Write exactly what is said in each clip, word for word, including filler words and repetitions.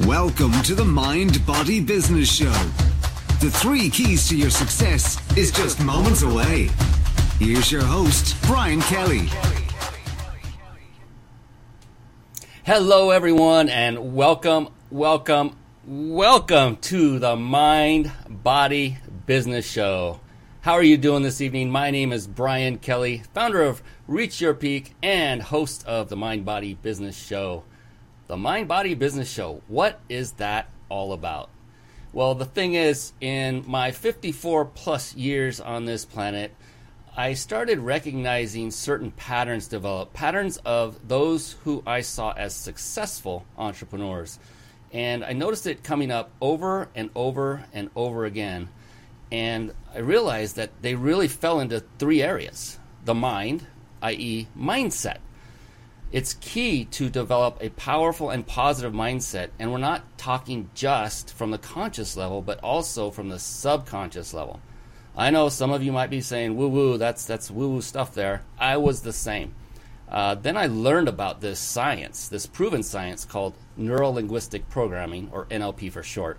Welcome to the Mind Body Business Show. The three keys to your success is just moments away. Here's your host, Brian Kelly. Hello, everyone, and welcome, welcome, welcome to the Mind Body Business Show. How are you doing this evening? My name is Brian Kelly, founder of Reach Your Peak and host of the Mind Body Business Show. The Mind Body Business Show, what is that all about? Well, the thing is, in my fifty-four plus years on this planet, I started recognizing certain patterns develop, patterns of those who I saw as successful entrepreneurs. And I noticed it coming up over and over and over again. And I realized that they really fell into three areas. The mind, that is mindset. It's key to develop a powerful and positive mindset. And we're not talking just from the conscious level, but also from the subconscious level. I know some of you might be saying, woo-woo, that's that's woo-woo stuff there. I was the same. Uh, then I learned about this science, this proven science called Neuro-Linguistic Programming, or N L P for short.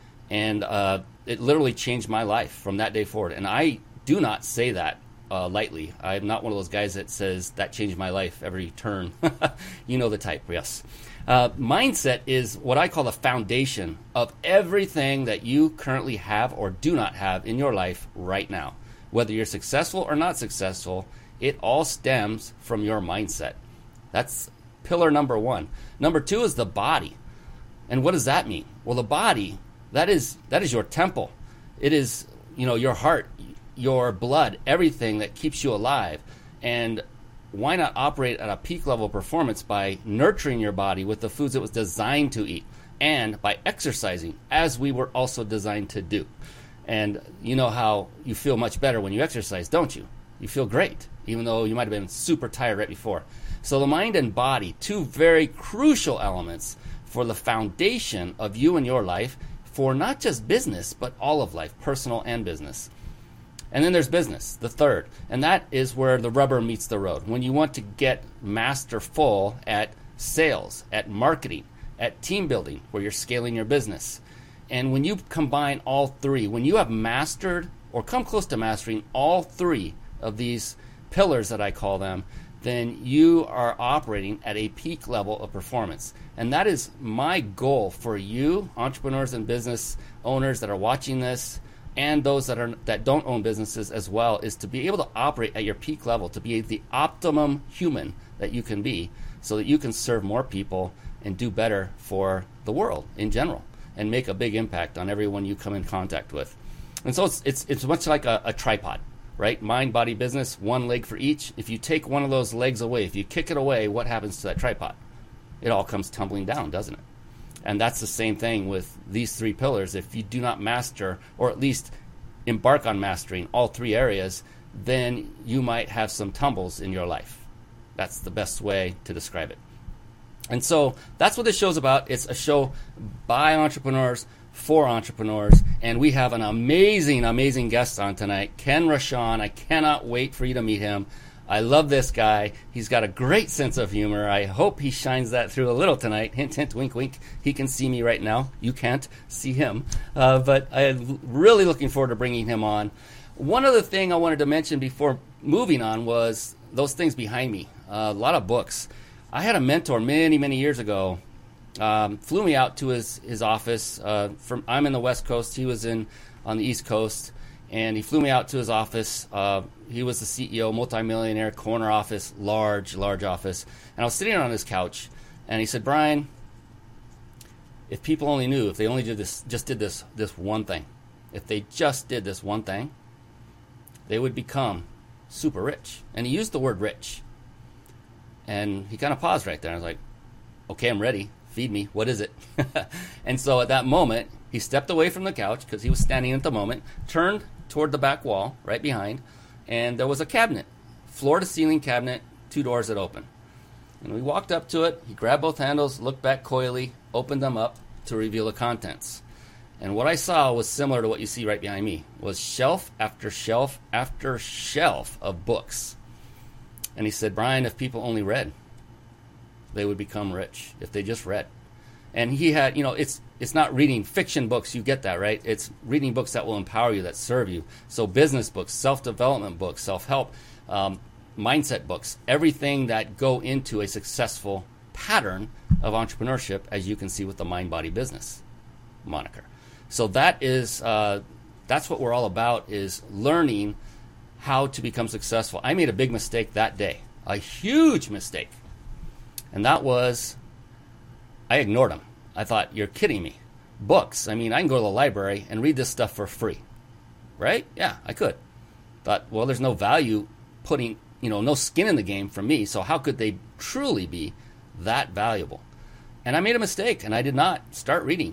And uh, it literally changed my life from that day forward. And I do not say that uh, lightly. I'm not one of those guys that says that changed my life every turn. You know the type, yes. Uh, mindset is what I call the foundation of everything that you currently have or do not have in your life right now. Whether you're successful or not successful, it all stems from your mindset. That's pillar number one. Number two is the body. And what does that mean? Well, the body, that is that is your temple. It is, you know, your heart, your blood, everything that keeps you alive. And why not operate at a peak level of performance by nurturing your body with the foods it was designed to eat and by exercising as we were also designed to do. And you know how you feel much better when you exercise, don't you? You feel great, even though you might have been super tired right before. So the mind and body, two very crucial elements for the foundation of you and your life for not just business, but all of life, personal and business. And then there's business, the third, and that is where the rubber meets the road. When you want to get masterful at sales, at marketing, at team building, where you're scaling your business. And when you combine all three, when you have mastered or come close to mastering all three of these pillars that I call them, then you are operating at a peak level of performance. And that is my goal for you, entrepreneurs and business owners that are watching this, and those that are that don't own businesses as well, is to be able to operate at your peak level, to be the optimum human that you can be, so that you can serve more people and do better for the world in general and make a big impact on everyone you come in contact with. And so it's it's, it's much like a, a tripod, right? Mind, body, business, one leg for each. If you take one of those legs away, if you kick it away, what happens to that tripod? It all comes tumbling down, doesn't it? And that's the same thing with these three pillars. If you do not master, or at least embark on mastering all three areas, then you might have some tumbles in your life. That's the best way to describe it. And so that's what this show's about. It's a show by entrepreneurs, for entrepreneurs, and we have an amazing, amazing guest on tonight, Ken Rochon. I cannot wait for you to meet him. I love this guy. He's got a great sense of humor. I hope he shines that through a little tonight. Hint, hint, wink, wink. He can see me right now. You can't see him. Uh, but I'm really looking forward to bringing him on. One other thing I wanted to mention before moving on was those things behind me. Uh, a lot of books. I had a mentor many, many years ago. Um, flew me out to his, his office. Uh, from I'm in the West Coast. He was in on the East Coast. And he flew me out to his office. Uh, he was the C E O, multimillionaire, corner office, large, large office. And I was sitting on his couch, and he said, Brian, if people only knew, if they only did this, just did this, this one thing, if they just did this one thing, they would become super rich. And he used the word rich. And he kind of paused right there. I was like, okay, I'm ready. Feed me. What is it? And so at that moment, he stepped away from the couch because he was standing at the moment, turned toward the back wall right behind, and there was a cabinet, floor-to-ceiling cabinet, two doors that open. And we walked up to it. He grabbed both handles, looked back coyly, opened them up to reveal the contents. And what I saw was similar to what you see right behind me, was shelf after shelf after shelf of books. And he said, Brian, if people only read, they would become rich if they just read. And he had, you know, it's it's not reading fiction books, you get that, right? It's reading books that will empower you, that serve you. So business books, self-development books, self-help, um, mindset books, everything that go into a successful pattern of entrepreneurship, as you can see with the Mind Body Business moniker. So that is, uh, that's what we're all about, is learning how to become successful. I made a big mistake that day, a huge mistake. And that was, I ignored them. I thought, you're kidding me. Books. I mean, I can go to the library and read this stuff for free. Right? Yeah, I could. Thought, well, there's no value putting, you know, no skin in the game for me, so how could they truly be that valuable? And I made a mistake, and I did not start reading.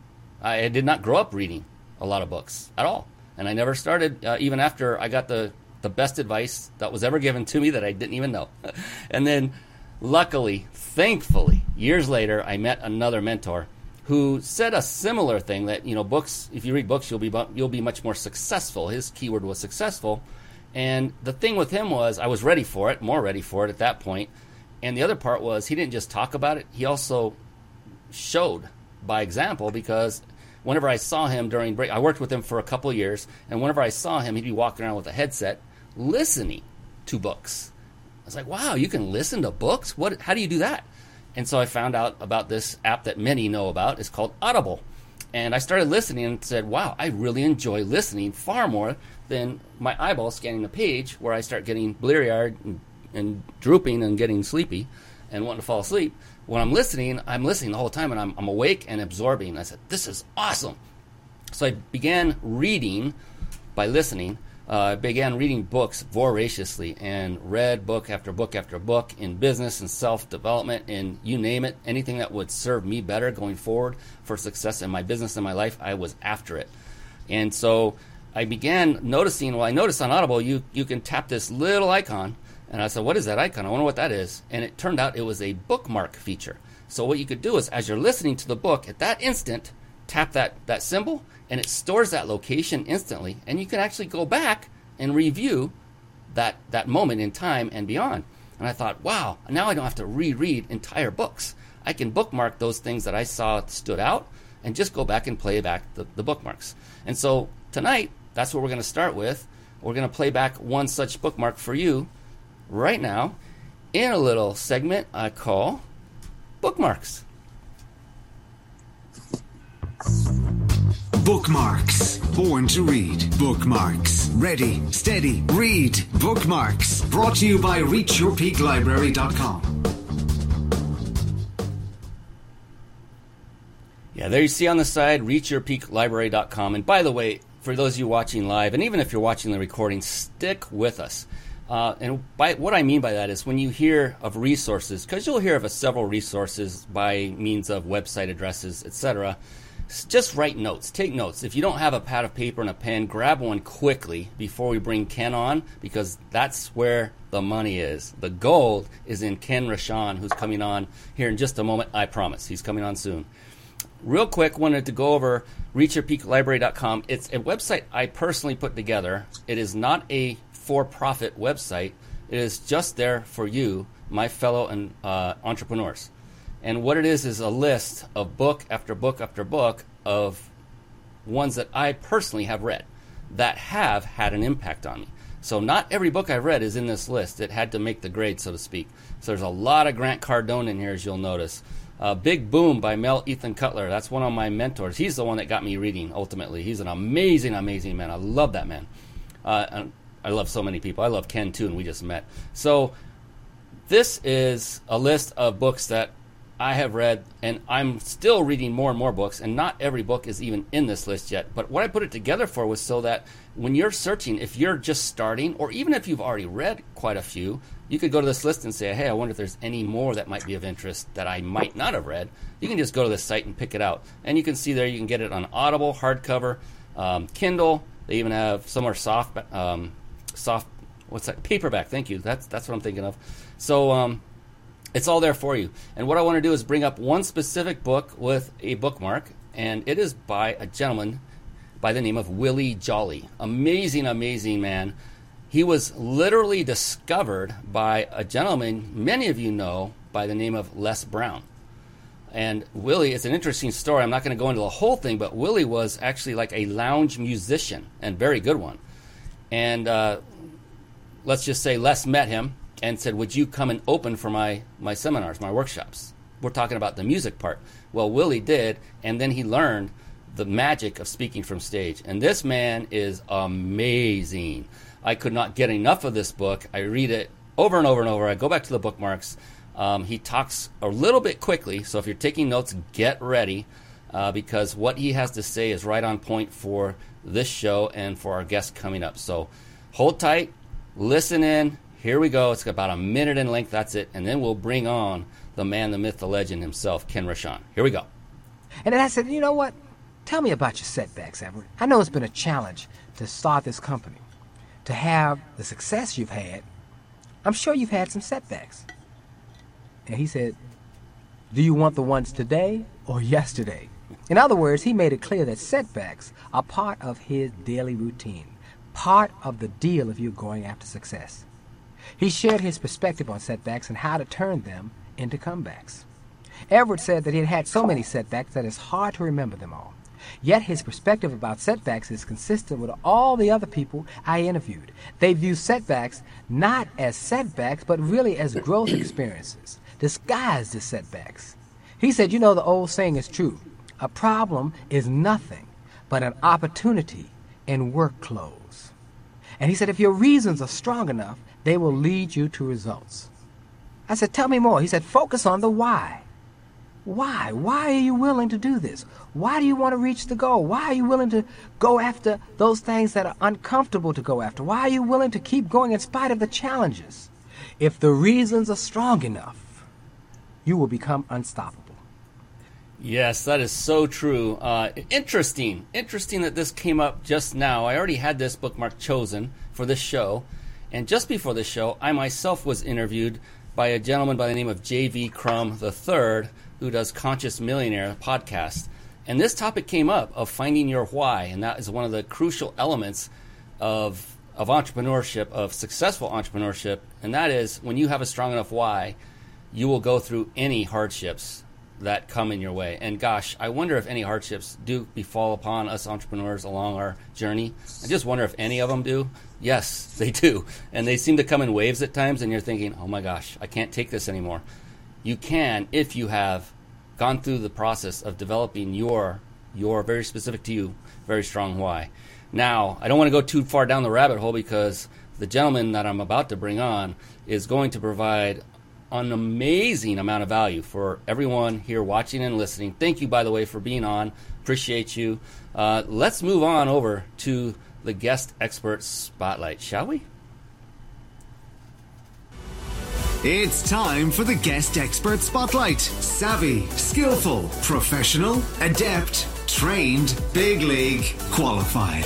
I did not grow up reading a lot of books at all. And I never started, uh, even after I got the, the best advice that was ever given to me that I didn't even know. And then, luckily, thankfully, years later, I met another mentor who said a similar thing, that, you know, books, if you read books, you'll be you'll be much more successful. His keyword was successful. And the thing with him was, I was ready for it, more ready for it at that point. And the other part was, he didn't just talk about it, he also showed by example, because whenever I saw him during break, I worked with him for a couple of years, and whenever I saw him, he'd be walking around with a headset listening to books. I was like, wow, you can listen to books? What? How do you do that? And so I found out about this app that many know about. It's called Audible. And I started listening and said, wow, I really enjoy listening far more than my eyeball scanning the page, where I start getting bleary-eyed and, and drooping and getting sleepy and wanting to fall asleep. When I'm listening, I'm listening the whole time, and I'm, I'm awake and absorbing. I said, this is awesome. So I began reading by listening. Uh, I began reading books voraciously and read book after book after book in business and self-development and you name it. Anything that would serve me better going forward for success in my business and my life, I was after it. And so I began noticing, well, I noticed on Audible, you, you can tap this little icon. And I said, what is that icon? I wonder what that is. And it turned out it was a bookmark feature. So what you could do is, as you're listening to the book, at that instant, tap that, that symbol, and it stores that location instantly. And you can actually go back and review that, that moment in time and beyond. And I thought, wow, now I don't have to reread entire books. I can bookmark those things that I saw stood out and just go back and play back the, the bookmarks. And so tonight, that's what we're going to start with. We're going to play back one such bookmark for you right now in a little segment I call Bookmarks. Bookmarks. Born to read. Bookmarks. Ready, steady, read. Bookmarks. Brought to you by reach your peak library dot com. Yeah, there you see on the side, reach your peak library dot com. And by the way, for those of you watching live, and even if you're watching the recording, stick with us. Uh, and by what I mean by that is, when you hear of resources, because you'll hear of a several resources by means of website addresses, et cetera, just write notes. Take notes. If you don't have a pad of paper and a pen, grab one quickly before we bring Ken on, because that's where the money is. The gold is in Ken Rochon, who's coming on here in just a moment. I promise. He's coming on soon. Real quick, wanted to go over reach your peak library dot com. It's a website I personally put together. It is not a for-profit website. It is just there for you, my fellow and uh, entrepreneurs. And what it is is a list of book after book after book of ones that I personally have read that have had an impact on me. So not every book I've read is in this list. It had to make the grade, so to speak. So there's a lot of Grant Cardone in here, as you'll notice. Uh, Big Boom by Mel Ethan Cutler. That's one of my mentors. He's the one that got me reading, ultimately. He's an amazing, amazing man. I love that man. Uh, and I love so many people. I love Ken, too, and we just met. So this is a list of books that I have read, and I'm still reading more and more books, and not every book is even in this list yet. But what I put it together for was so that when you're searching, if you're just starting, or even if you've already read quite a few, you could go to this list and say, hey, I wonder if there's any more that might be of interest that I might not have read. You can just go to this site and pick it out. And you can see there, you can get it on Audible, hardcover, um, Kindle. They even have some are soft, um, soft, what's that? Paperback, thank you. That's, that's what I'm thinking of. So, um, it's all there for you. And what I want to do is bring up one specific book with a bookmark, and it is by a gentleman by the name of Willie Jolly. Amazing, amazing man. He was literally discovered by a gentleman many of you know by the name of Les Brown. And Willie, it's an interesting story. I'm not going to go into the whole thing, but Willie was actually like a lounge musician, and very good one. And uh, let's just say Les met him and said, would you come and open for my, my seminars, my workshops? We're talking about the music part. Well, Willie did, and then he learned the magic of speaking from stage. And this man is amazing. I could not get enough of this book. I read it over and over and over. I go back to the bookmarks. Um, he talks a little bit quickly, so if you're taking notes, get ready, uh, because what he has to say is right on point for this show and for our guests coming up. So hold tight, listen in. Here we go. It's about a minute in length. That's it. And then we'll bring on the man, the myth, the legend himself, Ken Rochon. Here we go. And then I said, you know what? Tell me about your setbacks, Edward. I know it's been a challenge to start this company. To have the success you've had, I'm sure you've had some setbacks. And he said, do you want the ones today or yesterday? In other words, he made it clear that setbacks are part of his daily routine, part of the deal if you're going after success. He shared his perspective on setbacks and how to turn them into comebacks. Everett said that he had had so many setbacks that it's hard to remember them all. Yet his perspective about setbacks is consistent with all the other people I interviewed. They view setbacks not as setbacks, but really as growth experiences, disguised as setbacks. He said, you know, the old saying is true. A problem is nothing but an opportunity in work clothes. And he said, if your reasons are strong enough, they will lead you to results. I said, tell me more. He said, focus on the why. Why? Why are you willing to do this? Why do you want to reach the goal? Why are you willing to go after those things that are uncomfortable to go after? Why are you willing to keep going in spite of the challenges? If the reasons are strong enough, you will become unstoppable. Yes, that is so true. Uh, interesting. Interesting that this came up just now. I already had this bookmark chosen for this show. And just before this show, I myself was interviewed by a gentleman by the name of J V Crum the third, who does Conscious Millionaire podcast. And this topic came up of finding your why, and that is one of the crucial elements of of entrepreneurship, of successful entrepreneurship, and that is when you have a strong enough why, you will go through any hardships that come in your way. And gosh, I wonder if any hardships do befall upon us entrepreneurs along our journey. I just wonder if any of them do. Yes, they do. And they seem to come in waves at times, and you're thinking, oh my gosh, I can't take this anymore. You can if you have gone through the process of developing your, your very specific to you, very strong why. Now, I don't want to go too far down the rabbit hole because the gentleman that I'm about to bring on is going to provide an amazing amount of value for everyone here watching and listening. Thank you, by the way, for being on. Appreciate you. Uh, let's move on over to the guest expert spotlight, shall we? It's time for the guest expert spotlight. Savvy, skillful, professional, adept, trained, big league, qualified.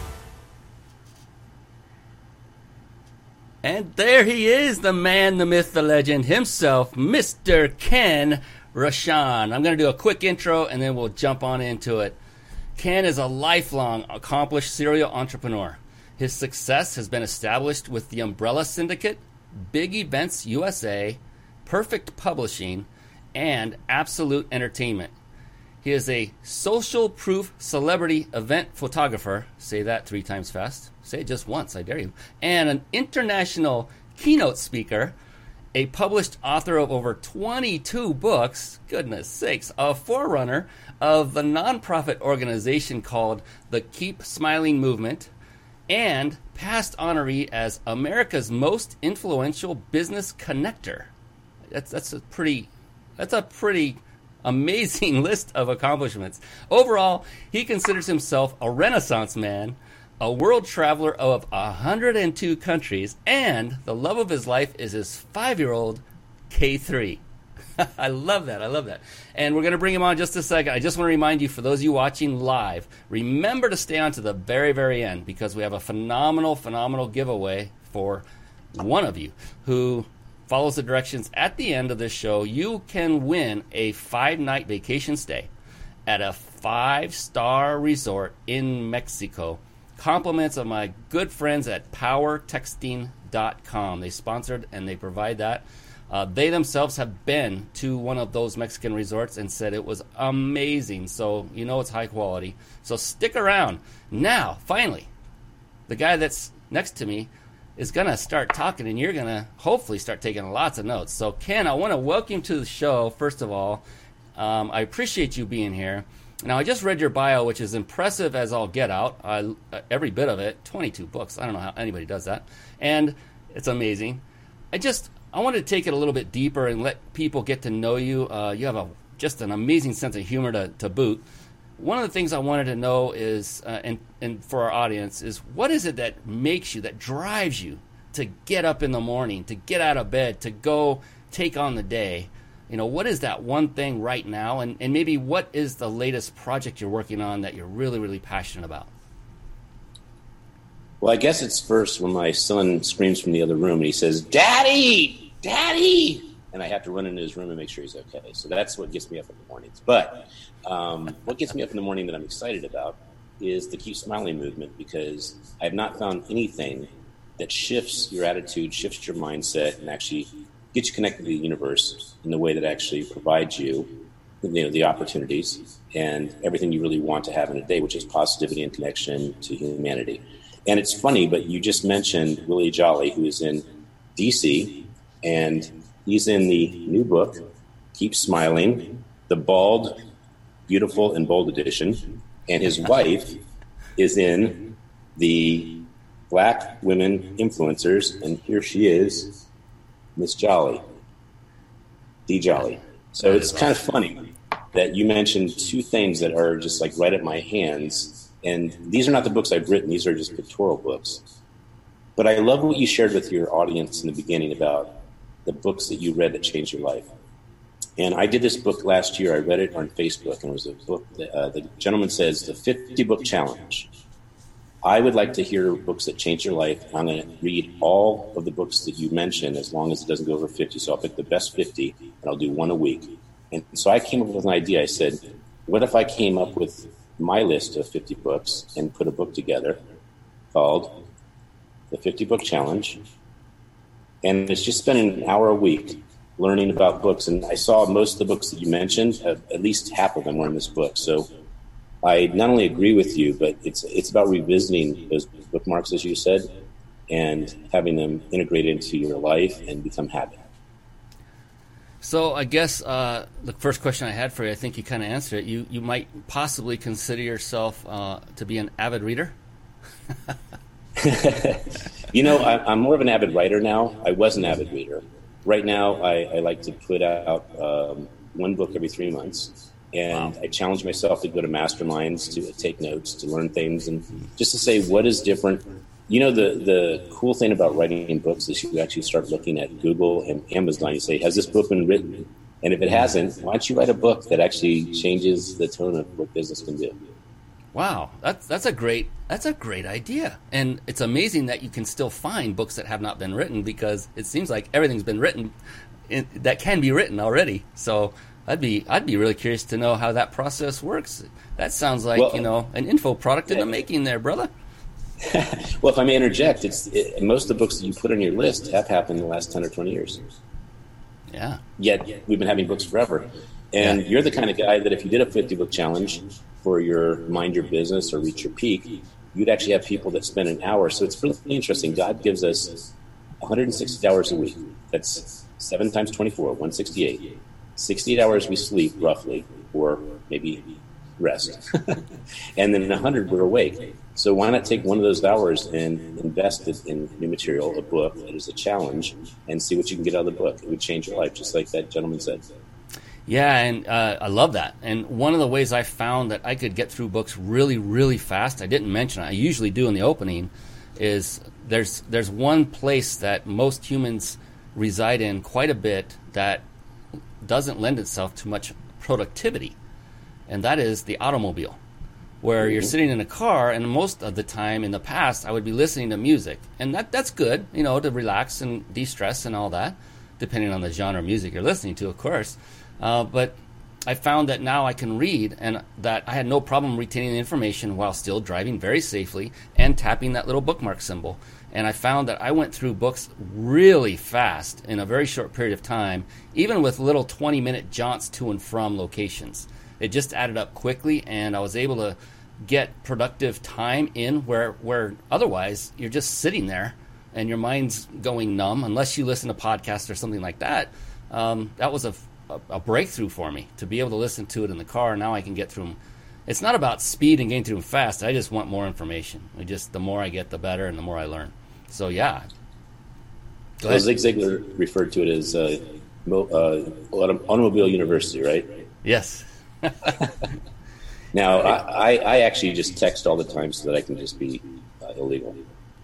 And there he is, the man, the myth, the legend himself, Mister Ken Rochon. I'm going to do a quick intro and then we'll jump on into it. Ken is a lifelong accomplished serial entrepreneur. His success has been established with the Umbrella Syndicate, Big Events U S A, Perfect Publishing, and Absolute Entertainment. He is a social proof celebrity event photographer. Say that three times fast. Say it just once, I dare you. And an international keynote speaker, a published author of over twenty-two books, goodness sakes, a forerunner of the nonprofit organization called the Keep Smiling Movement, and past honoree as America's most influential business connector. That's that's a pretty that's a pretty amazing list of accomplishments. Overall, he considers himself a Renaissance man, a world traveler of one hundred two countries, and the love of his life is his five-year-old K three. I love that. I love that. And we're going to bring him on in just a second. I just want to remind you, for those of you watching live, remember to stay on to the very, very end because we have a phenomenal, phenomenal giveaway for one of you who follows the directions at the end of this show. You can win a five-night vacation stay at a five-star resort in Mexico. Compliments of my good friends at power texting dot com. They sponsored and they provide that. Uh, they themselves have been to one of those Mexican resorts and said it was amazing. So you know it's high quality. So stick around. Now, finally, the guy that's next to me is going to start talking, and you're going to hopefully start taking lots of notes. So, Ken, I want to welcome you to the show, first of all. Um, I appreciate you being here. Now, I just read your bio, which is impressive as all get out. Uh, every bit of it, twenty-two books. I don't know how anybody does that. And it's amazing. I just, I wanted to take it a little bit deeper and let people get to know you. Uh, you have a just an amazing sense of humor to, to boot. One of the things I wanted to know is, uh, and, and for our audience, is what is it that makes you, that drives you to get up in the morning, to get out of bed, to go take on the day? You know, what is that one thing right now? And, and maybe what is the latest project you're working on that you're really, really passionate about? Well, I guess it's first when my son screams from the other room and he says, "Daddy, Daddy!" And I have to run into his room and make sure he's okay. So that's what gets me up in the mornings. But um, what gets me up in the morning that I'm excited about is the Keep Smiling movement, because I have not found anything that shifts your attitude, shifts your mindset, and actually gets you connected to the universe in the way that actually provides you, you know, the opportunities and everything you really want to have in a day, which is positivity and connection to humanity. And it's funny, but you just mentioned Willie Jolly, who is in D C, and he's in the new book, Keep Smiling, the Bald, Beautiful, and Bold edition. And his wife is in the Black Women Influencers, and here she is, Miss Jolly, D Jolly. So it's kind of funny that you mentioned two things that are just like right at my hands. And these are not the books I've written. These are just pictorial books. But I love what you shared with your audience in the beginning about the books that you read that changed your life. And I did this book last year. I read it on Facebook, and it was a book that, uh, the gentleman says, the fifty book challenge. I would like to hear books that change your life. I'm going to read all of the books that you mentioned as long as it doesn't go over fifty. So I'll pick the best fifty, and I'll do one a week. And so I came up with an idea. I said, what if I came up with my list of fifty books and put a book together called the fifty book challenge? And it's just spending an hour a week learning about books. And I saw most of the books that you mentioned, uh, at least half of them were in this book. So I not only agree with you, but it's it's about revisiting those bookmarks, as you said, and having them integrated into your life and become habit. So I guess uh, the first question I had for you, I think you kind of answered it. You you might possibly consider yourself uh, to be an avid reader? You know, I, I'm more of an avid writer now. I was an avid reader. Right now, I, I like to put out um, one book every three months. And wow. I challenge myself to go to masterminds, to take notes, to learn things, and just to say what is different. You know, the, the cool thing about writing books is you actually start looking at Google and Amazon. You say, has this book been written? And if it hasn't, why don't you write a book that actually changes the tone of what business can do? Wow, that's that's a great that's a great idea. And it's amazing that you can still find books that have not been written, because it seems like everything's been written in, that can be written already. So I'd be I'd be really curious to know how that process works. That sounds like, well, you know, an info product in the making there, brother. Well, if I may interject, it's it, most of the books that you put on your list have happened in the last ten or twenty years. Yeah. Yet we've been having books forever. And yeah. You're the kind of guy that if you did a fifty book challenge for your Mind Your Business or Reach Your Peak, you'd actually have people that spend an hour. So it's really interesting. God gives us one hundred sixty hours a week. That's seven times twenty-four, one hundred sixty-eight. sixty-eight hours we sleep, roughly, or maybe rest. And then one hundred we're awake. So why not take one of those hours and invest it in new material, a book that is a challenge, and see what you can get out of the book? It would change your life, just like that gentleman said. Yeah, and uh, I love that. And one of the ways I found that I could get through books really, really fast, I didn't mention it, I usually do in the opening, is there's there's one place that most humans reside in quite a bit that doesn't lend itself to much productivity, and that is the automobile, where you're sitting in a car, and most of the time in the past I would be listening to music, and that that's good, you know, to relax and de-stress and all that, depending on the genre of music you're listening to, of course. Uh, but I found that now I can read, and that I had no problem retaining the information while still driving very safely and tapping that little bookmark symbol. And I found that I went through books really fast in a very short period of time, even with little twenty-minute jaunts to and from locations. It just added up quickly, and I was able to get productive time in where where otherwise you're just sitting there and your mind's going numb unless you listen to podcasts or something like that. Um, that was a, a, a breakthrough for me to be able to listen to it in the car. Now I can get through them. It's not about speed and getting through them fast. I just want more information. I just the more I get, the better, and the more I learn. So yeah. Well, Zig Ziglar referred to it as uh, mo- uh, automobile university, right? Yes. Now, I, I actually just text all the time so that I can just be uh, illegal.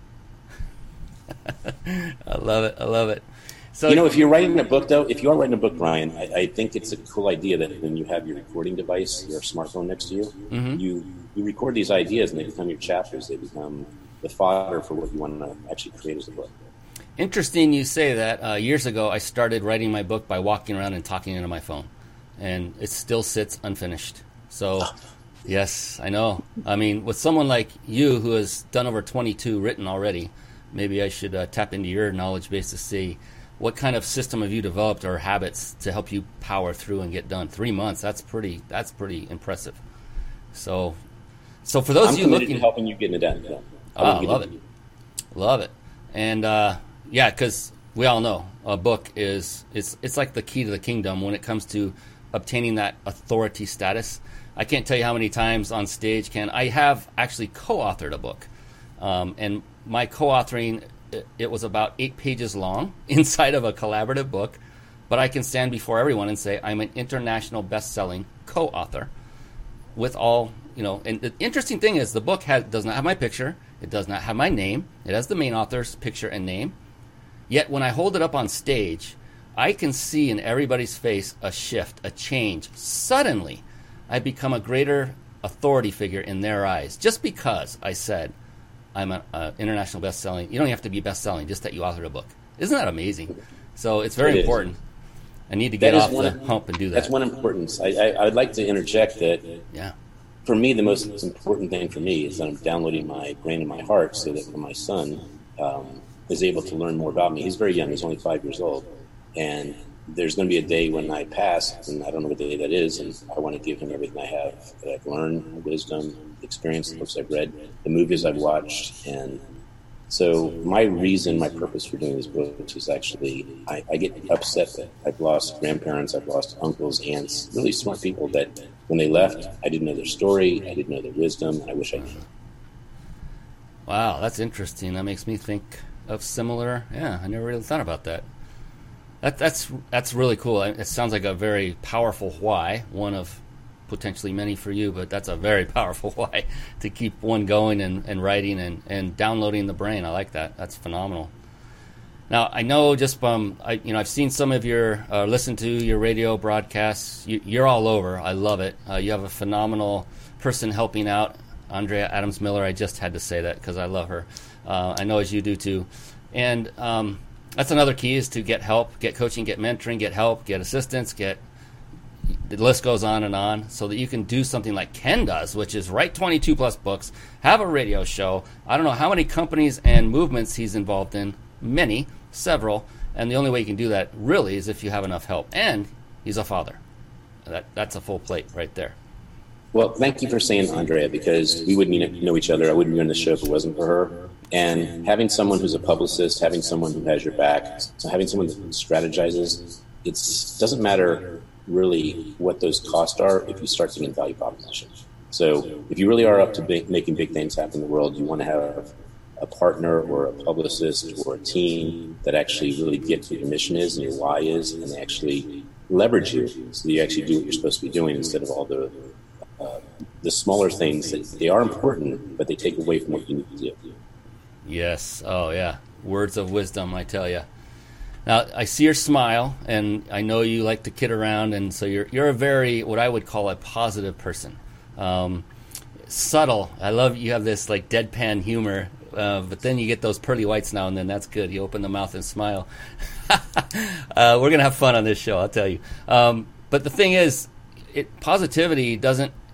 I love it. I love it. So you know, if you're writing a book, though, if you are writing a book, Brian, I, I think it's a cool idea that when you have your recording device, your smartphone next to you, mm-hmm. you you record these ideas and they become your chapters. They become the fodder for what you want to actually create as a book. Interesting you say that. Uh, years ago, I started writing my book by walking around and talking into my phone, and it still sits unfinished. So, yes, I know. I mean, with someone like you who has done over twenty-two written already, maybe I should uh, tap into your knowledge base to see what kind of system have you developed or habits to help you power through and get done. Three months, that's pretty That's pretty impressive. So, so for those I'm of you committed looking... to helping you get it done. Yeah. Oh, love it. Love it. And, uh, yeah, because we all know a book is it's it's like the key to the kingdom when it comes to obtaining that authority status. I can't tell you how many times on stage can I have actually co-authored a book. Um, and my co-authoring, it, it was about eight pages long inside of a collaborative book. But I can stand before everyone and say I'm an international best-selling co-author with all, you know, and the interesting thing is the book has, does not have my picture. It does not have my name. It has the main author's picture and name. Yet when I hold it up on stage, I can see in everybody's face a shift, a change. Suddenly, I become a greater authority figure in their eyes just because I said I'm an international best-selling. You don't have to be best-selling, just that you authored a book. Isn't that amazing? So it's very it important. I need to get off the hump and do that. That's one importance. I, I, I would like to interject that yeah. for me, the most important thing for me is that I'm downloading my brain and my heart so that when my son um, is able to learn more about me, he's very young, he's only five years old, and there's going to be a day when I pass, and I don't know what day that is, and I want to give him everything I have that I've learned, wisdom, experience, the books I've read, the movies I've watched. And so my reason, my purpose for doing this book is actually, I, I get upset that I've lost grandparents, I've lost uncles, aunts, really smart people that when they left, I didn't know their story, I didn't know their wisdom, and I wish I did. Wow, that's interesting. That makes me think of similar, yeah, I never really thought about that. That, that's that's really cool. It sounds like a very powerful why, one of potentially many for you, but that's a very powerful why to keep one going and, and writing and, and downloading the brain. I like that. That's phenomenal. Now, I know just from, I, you know, I've seen some of your, uh, listened to your radio broadcasts. You, you're all over. I love it. Uh, you have a phenomenal person helping out, Andrea Adams-Miller. I just had to say that because I love her. Uh, I know as you do too. And, um, that's another key is to get help, get coaching, get mentoring, get help, get assistance, get the list goes on and on so that you can do something like Ken does, which is write twenty-two plus books, have a radio show. I don't know how many companies and movements he's involved in, many, several, and the only way you can do that really is if you have enough help. And he's a father. That That's a full plate right there. Well, thank you for saying Andrea, because we wouldn't know each other. I wouldn't be on the show if it wasn't for her. And having someone who's a publicist, having someone who has your back, so having someone that strategizes, it doesn't matter really what those costs are if you start thinking value proposition. So if you really are up to big, making big things happen in the world, you want to have a partner or a publicist or a team that actually really gets what your mission is and your why is, and they actually leverage you so that you actually do what you're supposed to be doing instead of all the uh, the smaller things that they are important, but they take away from what you need to do. Yes. Oh, yeah. Words of wisdom, I tell you. Now, I see your smile, and I know you like to kid around, and so you're you're a very, what I would call a positive person. Um, subtle. I love you have this, like, deadpan humor, uh, but then you get those pearly whites now and then. That's good. You open the mouth and smile. uh, we're going to have fun on this show, I'll tell you. Um, but the thing is, it, positivity doesn't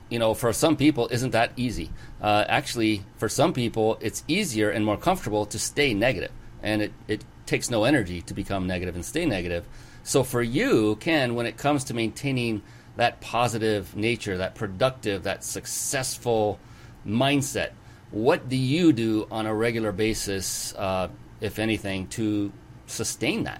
you know, for some people, isn't that easy. Uh, actually, for some people, it's easier and more comfortable to stay negative, and it, it takes no energy to become negative and stay negative. So for you, Ken, when it comes to maintaining that positive nature, that productive, that successful mindset, what do you do on a regular basis, uh, if anything, to sustain that?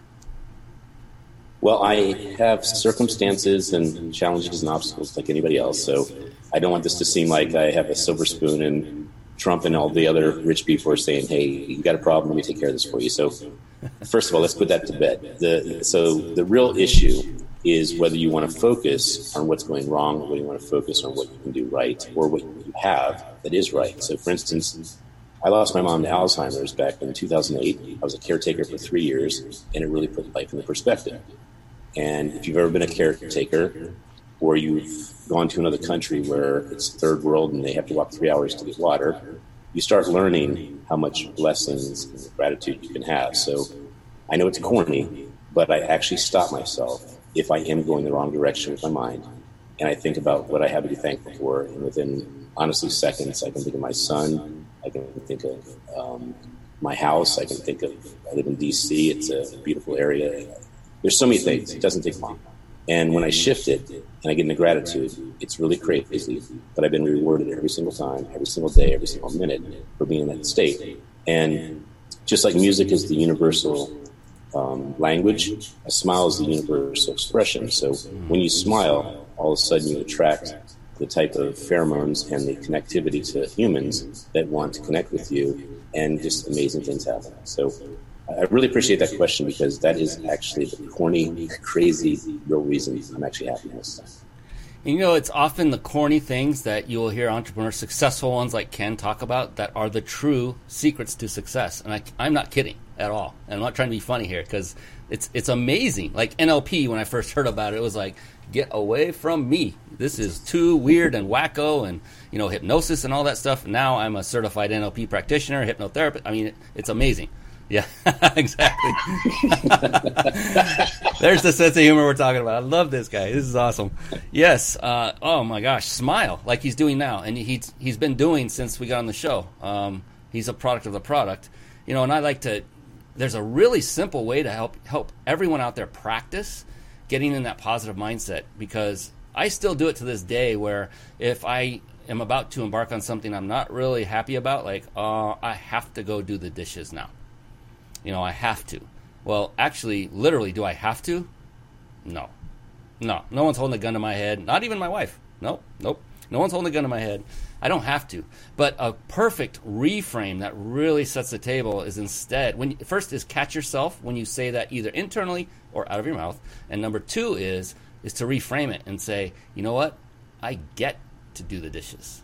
Well, I have circumstances and challenges and obstacles like anybody else, so I don't want this to seem like I have a silver spoon and Trump and all the other rich people are saying, hey, you got a problem, let me take care of this for you. So first of all, let's put that to bed. The, so the real issue is whether you want to focus on what's going wrong, or whether you want to focus on what you can do right, or what you have that is right. So for instance, I lost my mom to Alzheimer's back in two thousand eight. I was a caretaker for three years, and it really put life into perspective. And if you've ever been a caretaker, or you've gone to another country where it's third world and they have to walk three hours to get water, you start learning how much blessings and gratitude you can have. So I know it's corny, but I actually stop myself if I am going the wrong direction with my mind. And I think about what I have to be thankful for. And within, honestly, seconds, I can think of my son. I can think of um, my house. I can think of, I live in D C. It's a beautiful area. There's so many things. It doesn't take long. And when I shift it and I get into gratitude, it's really crazy. But I've been rewarded every single time, every single day, every single minute for being in that state. And just like music is the universal um, language, a smile is the universal expression. So when you smile, all of a sudden you attract the type of pheromones and the connectivity to humans that want to connect with you, and just amazing things happen. So I really appreciate that question, because that is actually the corny, crazy, real reason I'm actually happy this time. You know, it's often the corny things that you will hear entrepreneurs, successful ones like Ken, talk about that are the true secrets to success. And I, I'm not kidding at all. And I'm not trying to be funny here, because it's it's amazing. Like N L P, when I first heard about it, it was like, get away from me. This is too weird and wacko, and, you know, hypnosis and all that stuff. Now I'm a certified N L P practitioner, hypnotherapist. I mean, it, it's amazing. Yeah, exactly. There's the sense of humor we're talking about. I love this guy. This is awesome. Yes. Uh, oh my gosh, smile like he's doing now, and he's he's been doing since we got on the show. Um, he's a product of the product, you know. And I like to. There's a really simple way to help help everyone out there practice getting in that positive mindset, because I still do it to this day. Where if I am about to embark on something I'm not really happy about, like, uh, I have to go do the dishes now. You know, I have to. Well, actually, literally, do I have to? No. No. No one's holding a gun to my head. Not even my wife. Nope. Nope. No one's holding a gun to my head. I don't have to. But a perfect reframe that really sets the table is instead, when first is catch yourself when you say that either internally or out of your mouth. And number two is, is to reframe it and say, you know what? I get to do the dishes.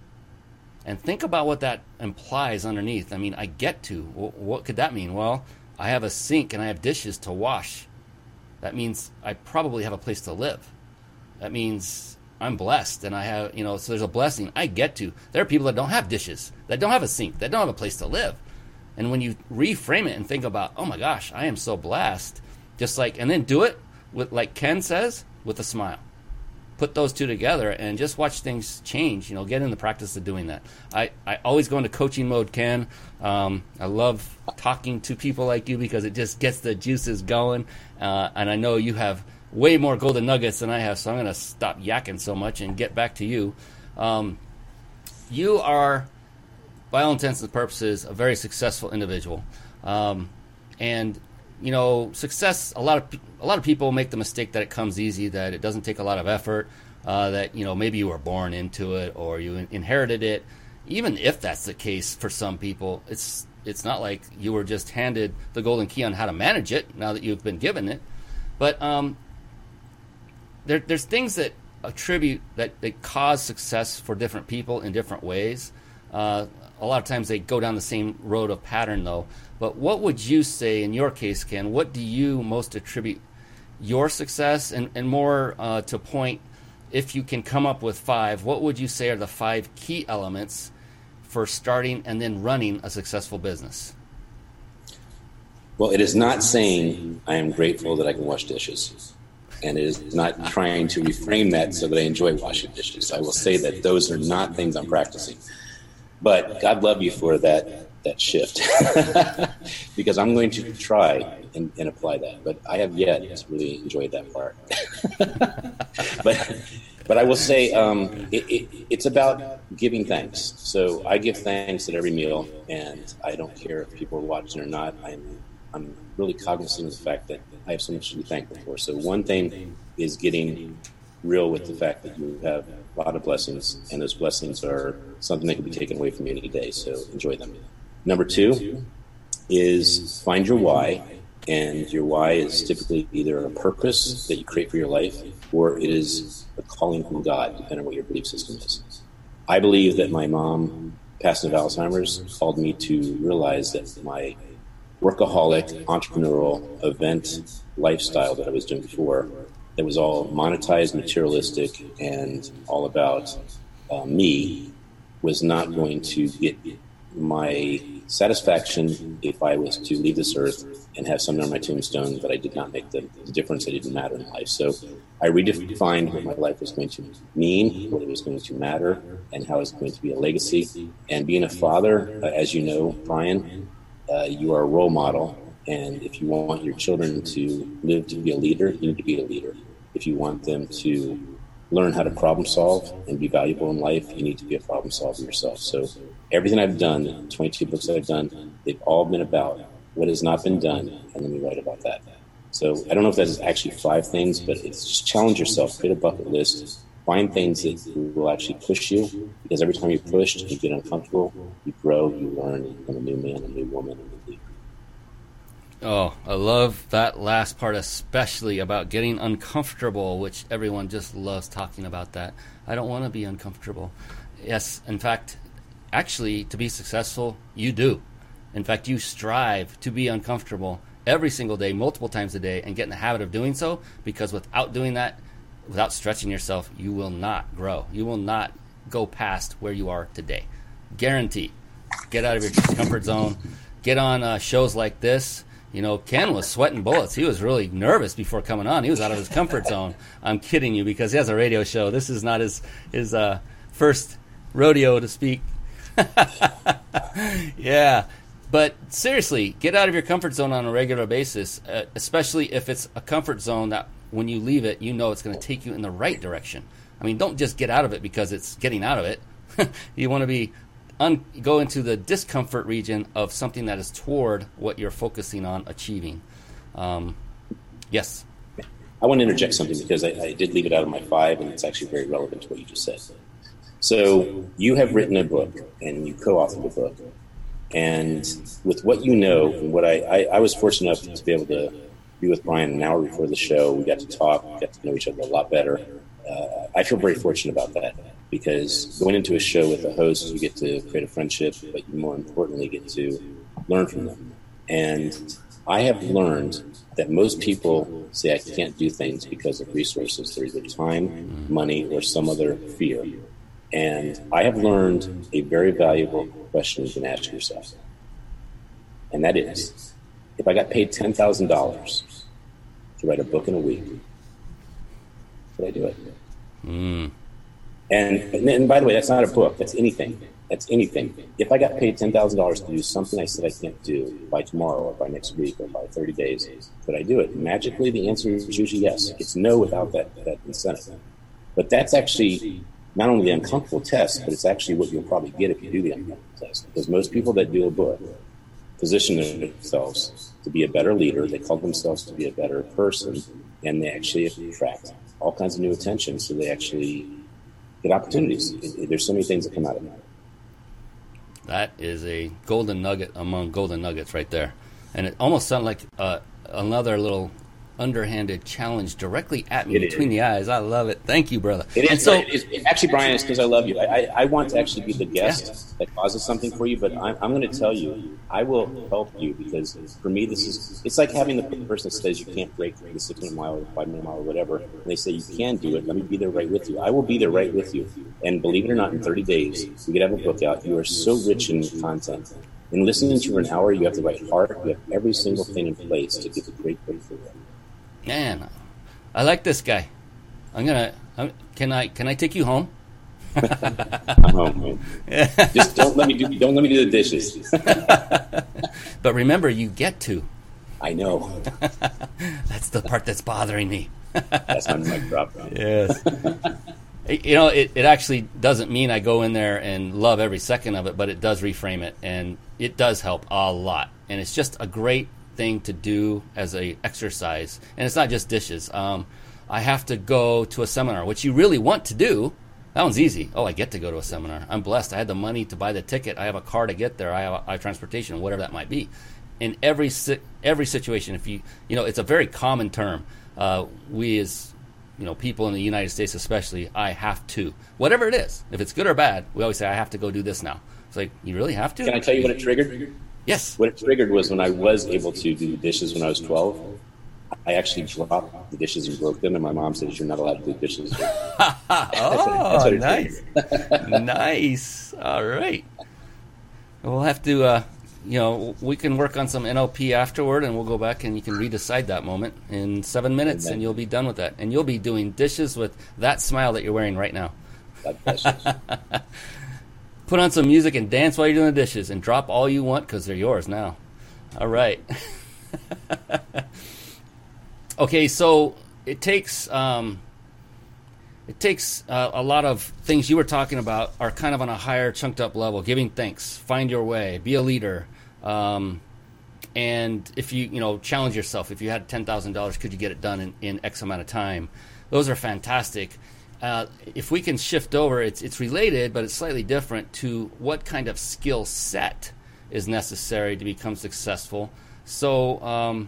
And think about what that implies underneath. I mean, I get to. What could that mean? Well, I have a sink and I have dishes to wash. That means I probably have a place to live. That means I'm blessed and I have, you know, so there's a blessing. I get to. There are people that don't have dishes, that don't have a sink, that don't have a place to live. And when you reframe it and think about, oh my gosh, I am so blessed, just like, and then do it with, like Ken says, with a smile. Put those two together and just watch things change. You know, get in the practice of doing that. I, I always go into coaching mode, Ken. Um, I love talking to people like you because it just gets the juices going. Uh, and I know you have way more golden nuggets than I have, so I'm going to stop yakking so much and get back to you. Um, you are, by all intents and purposes, a very successful individual. Um, and You know, success, a lot of a lot of people make the mistake that it comes easy, that it doesn't take a lot of effort, uh, that, you know, maybe you were born into it or you in- inherited it. Even if that's the case for some people, it's it's not like you were just handed the golden key on how to manage it now that you've been given it. But um, there, there's things that attribute, that, that cause success for different people in different ways. Uh, a lot of times they go down the same road of pattern, though. But what would you say in your case, Ken? What do you most attribute your success? And, and more uh, to point, if you can come up with five, what would you say are the five key elements for starting and then running a successful business? Well, it is not saying I am grateful that I can wash dishes. and it is not trying to reframe that so that I enjoy washing dishes. I will say that those are not things I'm practicing. But God love you for that that shift, because I'm going to try and, and apply that. But I have yet to really enjoy that part. but but I will say um, it, it, it's about giving thanks. So I give thanks at every meal, and I don't care if people are watching or not. I'm I'm really cognizant of the fact that I have so much to be thankful for. So one thing is getting real with the fact that you have a lot of blessings, and those blessings are something that can be taken away from you any day, so enjoy them. Number two is find your why, and your why is typically either a purpose that you create for your life, or it is a calling from God, depending on what your belief system is. I believe that my mom, passing of Alzheimer's, called me to realize that my workaholic, entrepreneurial, event lifestyle that I was doing before, that was all monetized, materialistic, and all about uh, me, was not going to get my satisfaction if I was to leave this earth and have something on my tombstone that I did not make the, the difference, that didn't matter in life. So I redefined what my life was going to mean, what it was going to matter, and how it was going to be a legacy. And being a father, uh, as you know, Brian, uh, you are a role model. And if you want your children to live to be a leader, you need to be a leader. If you want them to learn how to problem solve and be valuable in life, you need to be a problem solver yourself. So everything I've done, twenty-two books that I've done, they've all been about what has not been done, and let me write about that. So I don't know if that is actually five things, but it's just challenge yourself, create a bucket list, find things that will actually push you, because every time you're pushed, you get uncomfortable, you grow, you learn, you become a new man, a new woman, a new leader. Oh, I love that last part, especially about getting uncomfortable, which everyone just loves talking about that. I don't want to be uncomfortable. Yes, in fact, actually, to be successful, you do. In fact, you strive to be uncomfortable every single day, multiple times a day, and get in the habit of doing so, because without doing that, without stretching yourself, you will not grow. You will not go past where you are today. Guaranteed. Get out of your comfort zone. Get on uh, shows like this. You know, Ken was sweating bullets. He was really nervous before coming on. He was out of his comfort zone. I'm kidding you, because he has a radio show. This is not his his uh, first rodeo to speak. Yeah. But seriously, get out of your comfort zone on a regular basis, uh, especially if it's a comfort zone that when you leave it, you know it's going to take you in the right direction. I mean, don't just get out of it because it's getting out of it. You want to be un- go into the discomfort region of something that is toward what you're focusing on achieving. Um, yes? I want to interject something, because I, I did leave it out of my five, and it's actually very relevant to what you just said. So you have written a book, and you co-authored a book. And with what you know, and what I, I, I was fortunate enough to be able to be with Brian an hour before the show. We got to talk, we got to know each other a lot better. Uh, I feel very fortunate about that, because going into a show with a host, you get to create a friendship, but you more importantly get to learn from them. And I have learned that most people say I can't do things because of resources. They're either time, money, or some other fear. And I have learned a very valuable question you can ask yourself. And that is, if I got paid ten thousand dollars to write a book in a week, would I do it? Mm. And, and and by the way, that's not a book. That's anything. That's anything. If I got paid ten thousand dollars to do something I said I can't do by tomorrow or by next week or by thirty days, could I do it? Magically, the answer is usually yes. It's no without that, that incentive. But that's actually not only the uncomfortable test, but it's actually what you'll probably get if you do the uncomfortable test. Because most people that do a book position themselves to be a better leader, they call themselves to be a better person, and they actually attract all kinds of new attention, so they actually get opportunities. It, it, there's so many things that come out of that. That is a golden nugget among golden nuggets right there. And it almost sounded like uh, another little underhanded challenge directly at me It between is. the eyes. I love it. Thank you, brother. It is. And so, it is it, actually, Brian, it's because I love you. I, I, I want to actually be the guest Yeah. that causes something for you, but I'm, I'm going to tell you, I will help you, because for me, this is, it's like having the person that says you can't break the six hundred mile or five minute mile or whatever, and they say you can do it. Let me be there right with you. I will be there right with you. And believe it or not, in thirty days, we could have a book out. You are so rich in content. In listening to you for an hour, you have the right heart. You have every single thing in place to get a great book for you. man, I like this guy. I'm gonna. I'm, can I? Can I take you home? I'm home, man. Just don't let me do. Don't let me do the dishes. But remember, you get to. I know. That's the part that's bothering me. That's my mic drop. Yes. You know, it, it actually doesn't mean I go in there and love every second of it, but it does reframe it, and it does help a lot. And it's just a great thing to do as a exercise. And it's not just dishes. Um, I have to go to a seminar, which you really want to do. That one's easy. Oh, I get to go to a seminar. I'm blessed. I had the money to buy the ticket. I have a car to get there. I have, I have transportation, whatever that might be. In every every situation, if you you know, it's a very common term. Uh, we as you know, people in the United States especially, I have to. Whatever it is, if it's good or bad, we always say I have to go do this now. It's like, you really have to? Can I tell you what it triggered? Yes. What it triggered was when I was able to do the dishes when I was twelve. I actually dropped the dishes and broke them, and my mom said, "You're not allowed to do dishes." Oh, that's what it nice, nice. All right. We'll have to, uh, you know, we can work on some N L P afterward, and we'll go back and you can redecide that moment in seven minutes, and you'll be done with that, and you'll be doing dishes with that smile that you're wearing right now. God bless you. Put on some music and dance while you're doing the dishes, and drop all you want because they're yours now. All right. Okay, so it takes um, it takes uh, a lot of things you were talking about are kind of on a higher, chunked up level. Giving thanks, find your way, be a leader, um, and if you you know challenge yourself. If you had ten thousand dollars, could you get it done in, in X amount of time? Those are fantastic. Uh, if we can shift over, it's it's related, but it's slightly different to what kind of skill set is necessary to become successful. So. Um,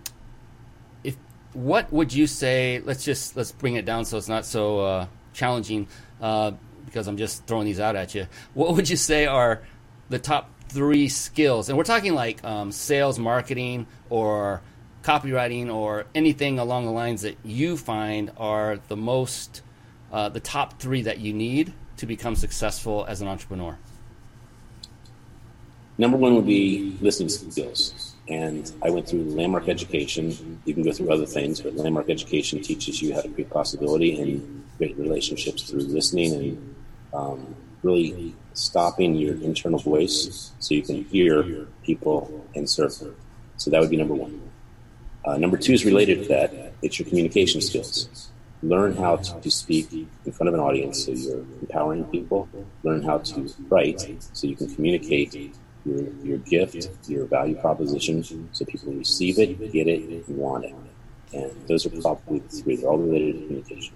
What would you say? Let's just let's bring it down so it's not so uh, challenging uh, because I'm just throwing these out at you. What would you say are the top three skills? And we're talking like um, sales, marketing, or copywriting, or anything along the lines that you find are the most, uh, the top three that you need to become successful as an entrepreneur. Number one would be listening skills. And I went through Landmark Education. You can go through other things, but Landmark Education teaches you how to create possibility and create relationships through listening and um, really stopping your internal voice so you can hear people and serve them. So that would be number one. Uh, number two is related to that. It's your communication skills. Learn how to, to speak in front of an audience so you're empowering people. Learn how to write so you can communicate Your, your gift, your value proposition, so people receive it, get it, and want it. And those are probably the three. They're all related to communication.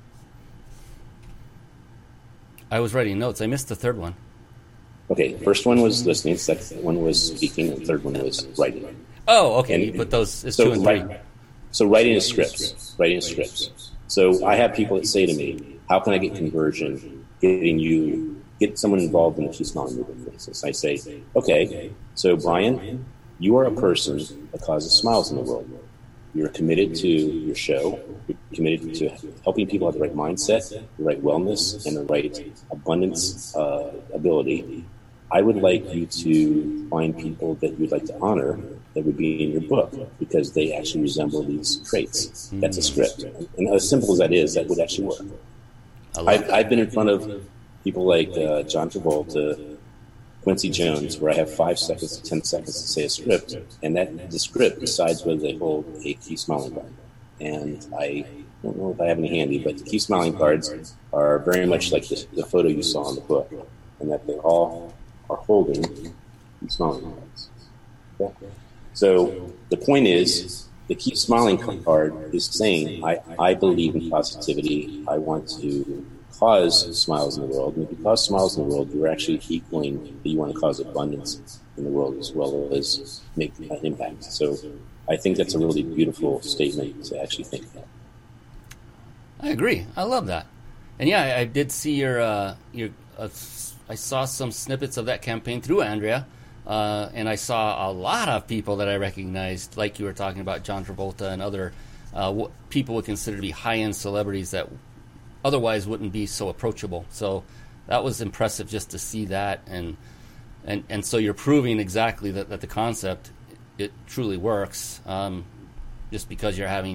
I was writing notes. I missed the third one. Okay, the first one was listening, second one was speaking, and the third one was writing. Oh, okay. And, you put those as so two and three. Write, so writing is scripts. Writing is scripts. So I have people that say to me, how can I get conversion, getting you get someone involved in a Keep Smiling movement, for instance. I say, okay, so Brian, you are a person that causes smiles in the world. You're committed to your show. You're committed to helping people have the right mindset, the right wellness, and the right abundance uh, ability. I would like you to find people that you'd like to honor that would be in your book because they actually resemble these traits. That's a script. And as simple as that is, that would actually work. I've, I've been in front of people like uh, John Travolta, Quincy Jones, where I have five seconds to ten seconds to say a script, and that the script decides whether they hold a Keep Smiling card. And I don't know if I have any handy, but the Keep Smiling cards are very much like the, the photo you saw in the book, and that they all are holding Keep Smiling cards. Okay? So the point is, the Keep Smiling card is saying, I, I believe in positivity. I want to cause smiles in the world. And if you cause smiles in the world, you're actually equaling that you want to cause abundance in the world as well as make an impact. So I think that's a really beautiful statement to actually think about. I agree. I love that. And yeah, I, I did see your, uh, your uh, I saw some snippets of that campaign through Andrea, uh, and I saw a lot of people that I recognized, like you were talking about John Travolta and other uh, what people would consider to be high-end celebrities that otherwise wouldn't be so approachable. So that was impressive just to see that. And and, and so you're proving exactly that, that the concept, it truly works, um, just because you're having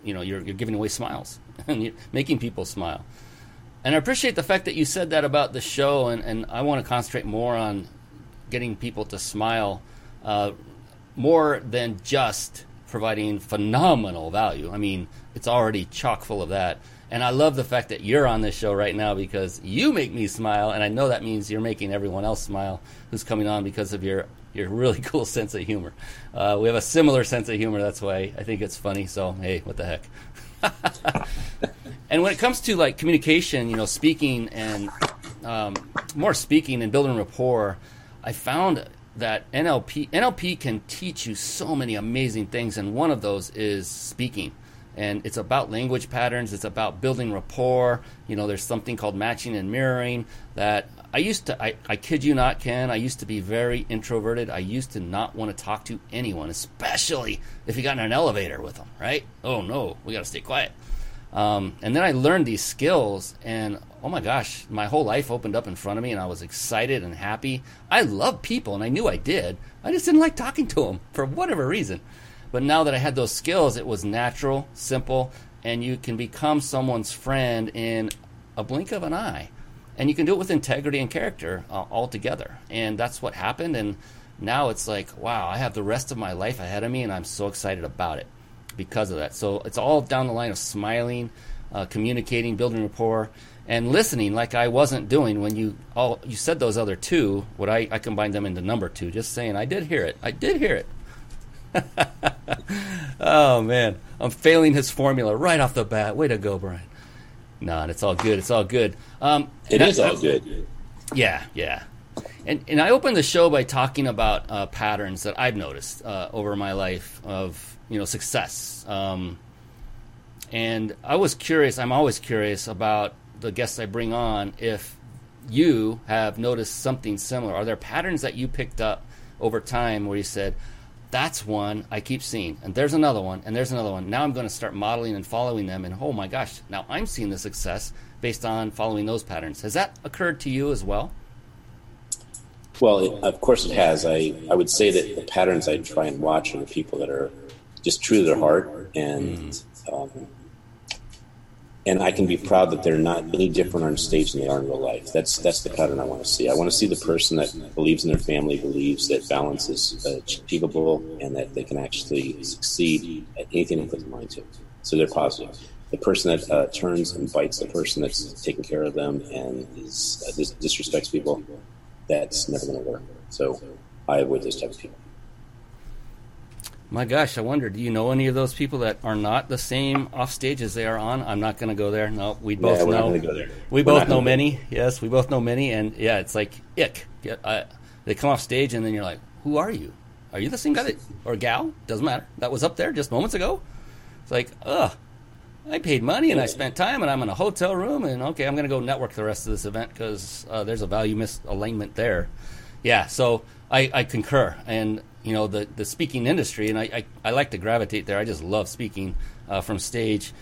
you know, you're, you're giving away smiles and you're making people smile. And I appreciate the fact that you said that about the show, and, and I want to concentrate more on getting people to smile uh, more than just providing phenomenal value. I mean, it's already chock full of that. And I love the fact that you're on this show right now because you make me smile, and I know that means you're making everyone else smile who's coming on because of your, your really cool sense of humor. Uh, we have a similar sense of humor. That's why I think it's funny. So, hey, what the heck. And when it comes to like communication, you know, speaking and um, more speaking and building rapport, I found that N L P N L P can teach you so many amazing things, and one of those is speaking. And it's about language patterns. It's about building rapport. You know, there's something called matching and mirroring that I used to, I, I kid you not, Ken, I used to be very introverted. I used to not want to talk to anyone, especially if you got in an elevator with them, right? Oh, no, we got to stay quiet. Um, and then I learned these skills, and oh my gosh, my whole life opened up in front of me, and I was excited and happy. I love people, and I knew I did. I just didn't like talking to them for whatever reason. But now that I had those skills, it was natural, simple, and you can become someone's friend in a blink of an eye. And you can do it with integrity and character uh, all together. And that's what happened, and now it's like, wow, I have the rest of my life ahead of me, and I'm so excited about it because of that. So it's all down the line of smiling, uh, communicating, building rapport, and listening like I wasn't doing when you all you said those other two. What I, I combined them into number two, just saying I did hear it. I did hear it. Oh, man. I'm failing his formula right off the bat. Way to go, Brian. No, it's all good. It's all good. Um, it is all good. Yeah, yeah. And and I opened the show by talking about uh, patterns that I've noticed uh, over my life of, you know, success. Um, and I was curious, I'm always curious about the guests I bring on, if you have noticed something similar. Are there patterns that you picked up over time where you said, that's one I keep seeing, and there's another one, and there's another one. Now I'm going to start modeling and following them, and oh my gosh, now I'm seeing the success based on following those patterns. Has that occurred to you as well? Well, it, of course it has. I, I would say that the patterns I try and watch are the people that are just true to their heart, and mm. um, and I can be proud that they're not any different on stage than they are in real life. That's that's the pattern I want to see. I want to see the person that believes in their family, believes that balance is achievable, and that they can actually succeed at anything they put their mind to. So they're positive. The person that uh, turns and bites the person that's taking care of them and is, uh, dis- disrespects people, that's never going to work. So I avoid those type of people. My gosh, I wonder, do you know any of those people that are not the same off stage as they are on? I'm not going to go there. No, we both yeah, we're know. Not gonna go there. We we're both know many. Yes, we both know many. And yeah, it's like, ick. Yeah, I, they come off stage and then you're like, who are you? Are you the same guy that, or gal? Doesn't matter. That was up there just moments ago. It's like, ugh, I paid money and I spent time and I'm in a hotel room and okay, I'm going to go network the rest of this event because uh, there's a value misalignment there. Yeah, so I, I concur. And you know, the, the speaking industry, and I, I, I like to gravitate there. I just love speaking uh, from stage.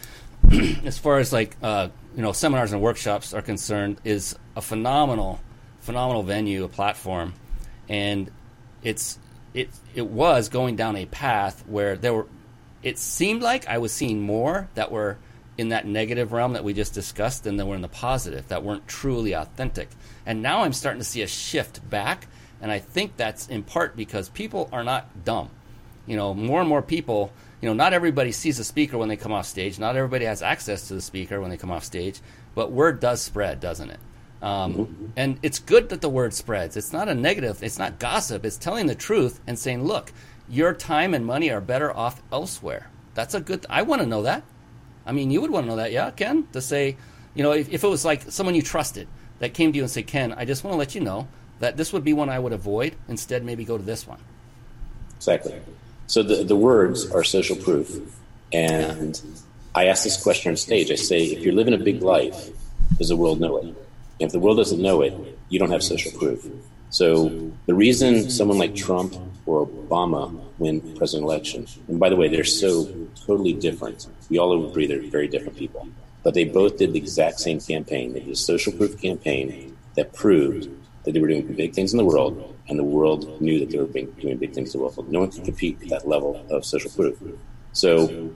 As far as like, uh, you know, seminars and workshops are concerned, is a phenomenal, phenomenal venue, a platform. And it's it it was going down a path where there were, it seemed like I was seeing more that were in that negative realm that we just discussed than that were in the positive, that weren't truly authentic. And now I'm starting to see a shift back. And I think that's in part because people are not dumb. You know, more and more people, you know, not everybody sees a speaker when they come off stage. Not everybody has access to the speaker when they come off stage. But word does spread, doesn't it? Um, mm-hmm. And it's good that the word spreads. It's not a negative. It's not gossip. It's telling the truth and saying, look, your time and money are better off elsewhere. That's a good th- I want to know that. I mean, you would want to know that, yeah, Ken? To say, you know, if, if it was like someone you trusted that came to you and said, Ken, I just want to let you know that this would be one I would avoid. Instead, maybe go to this one. Exactly. So the, the words are social proof. And I ask this question on stage. I say, if you're living a big life, does the world know it? And if the world doesn't know it, you don't have social proof. So the reason someone like Trump or Obama win president election, and by the way, they're so totally different. We all agree they're very different people. But they both did the exact same campaign. They did a social proof campaign that proved that they were doing big things in the world, and the world knew that they were doing big things in the world. No one could compete at that level of social proof. So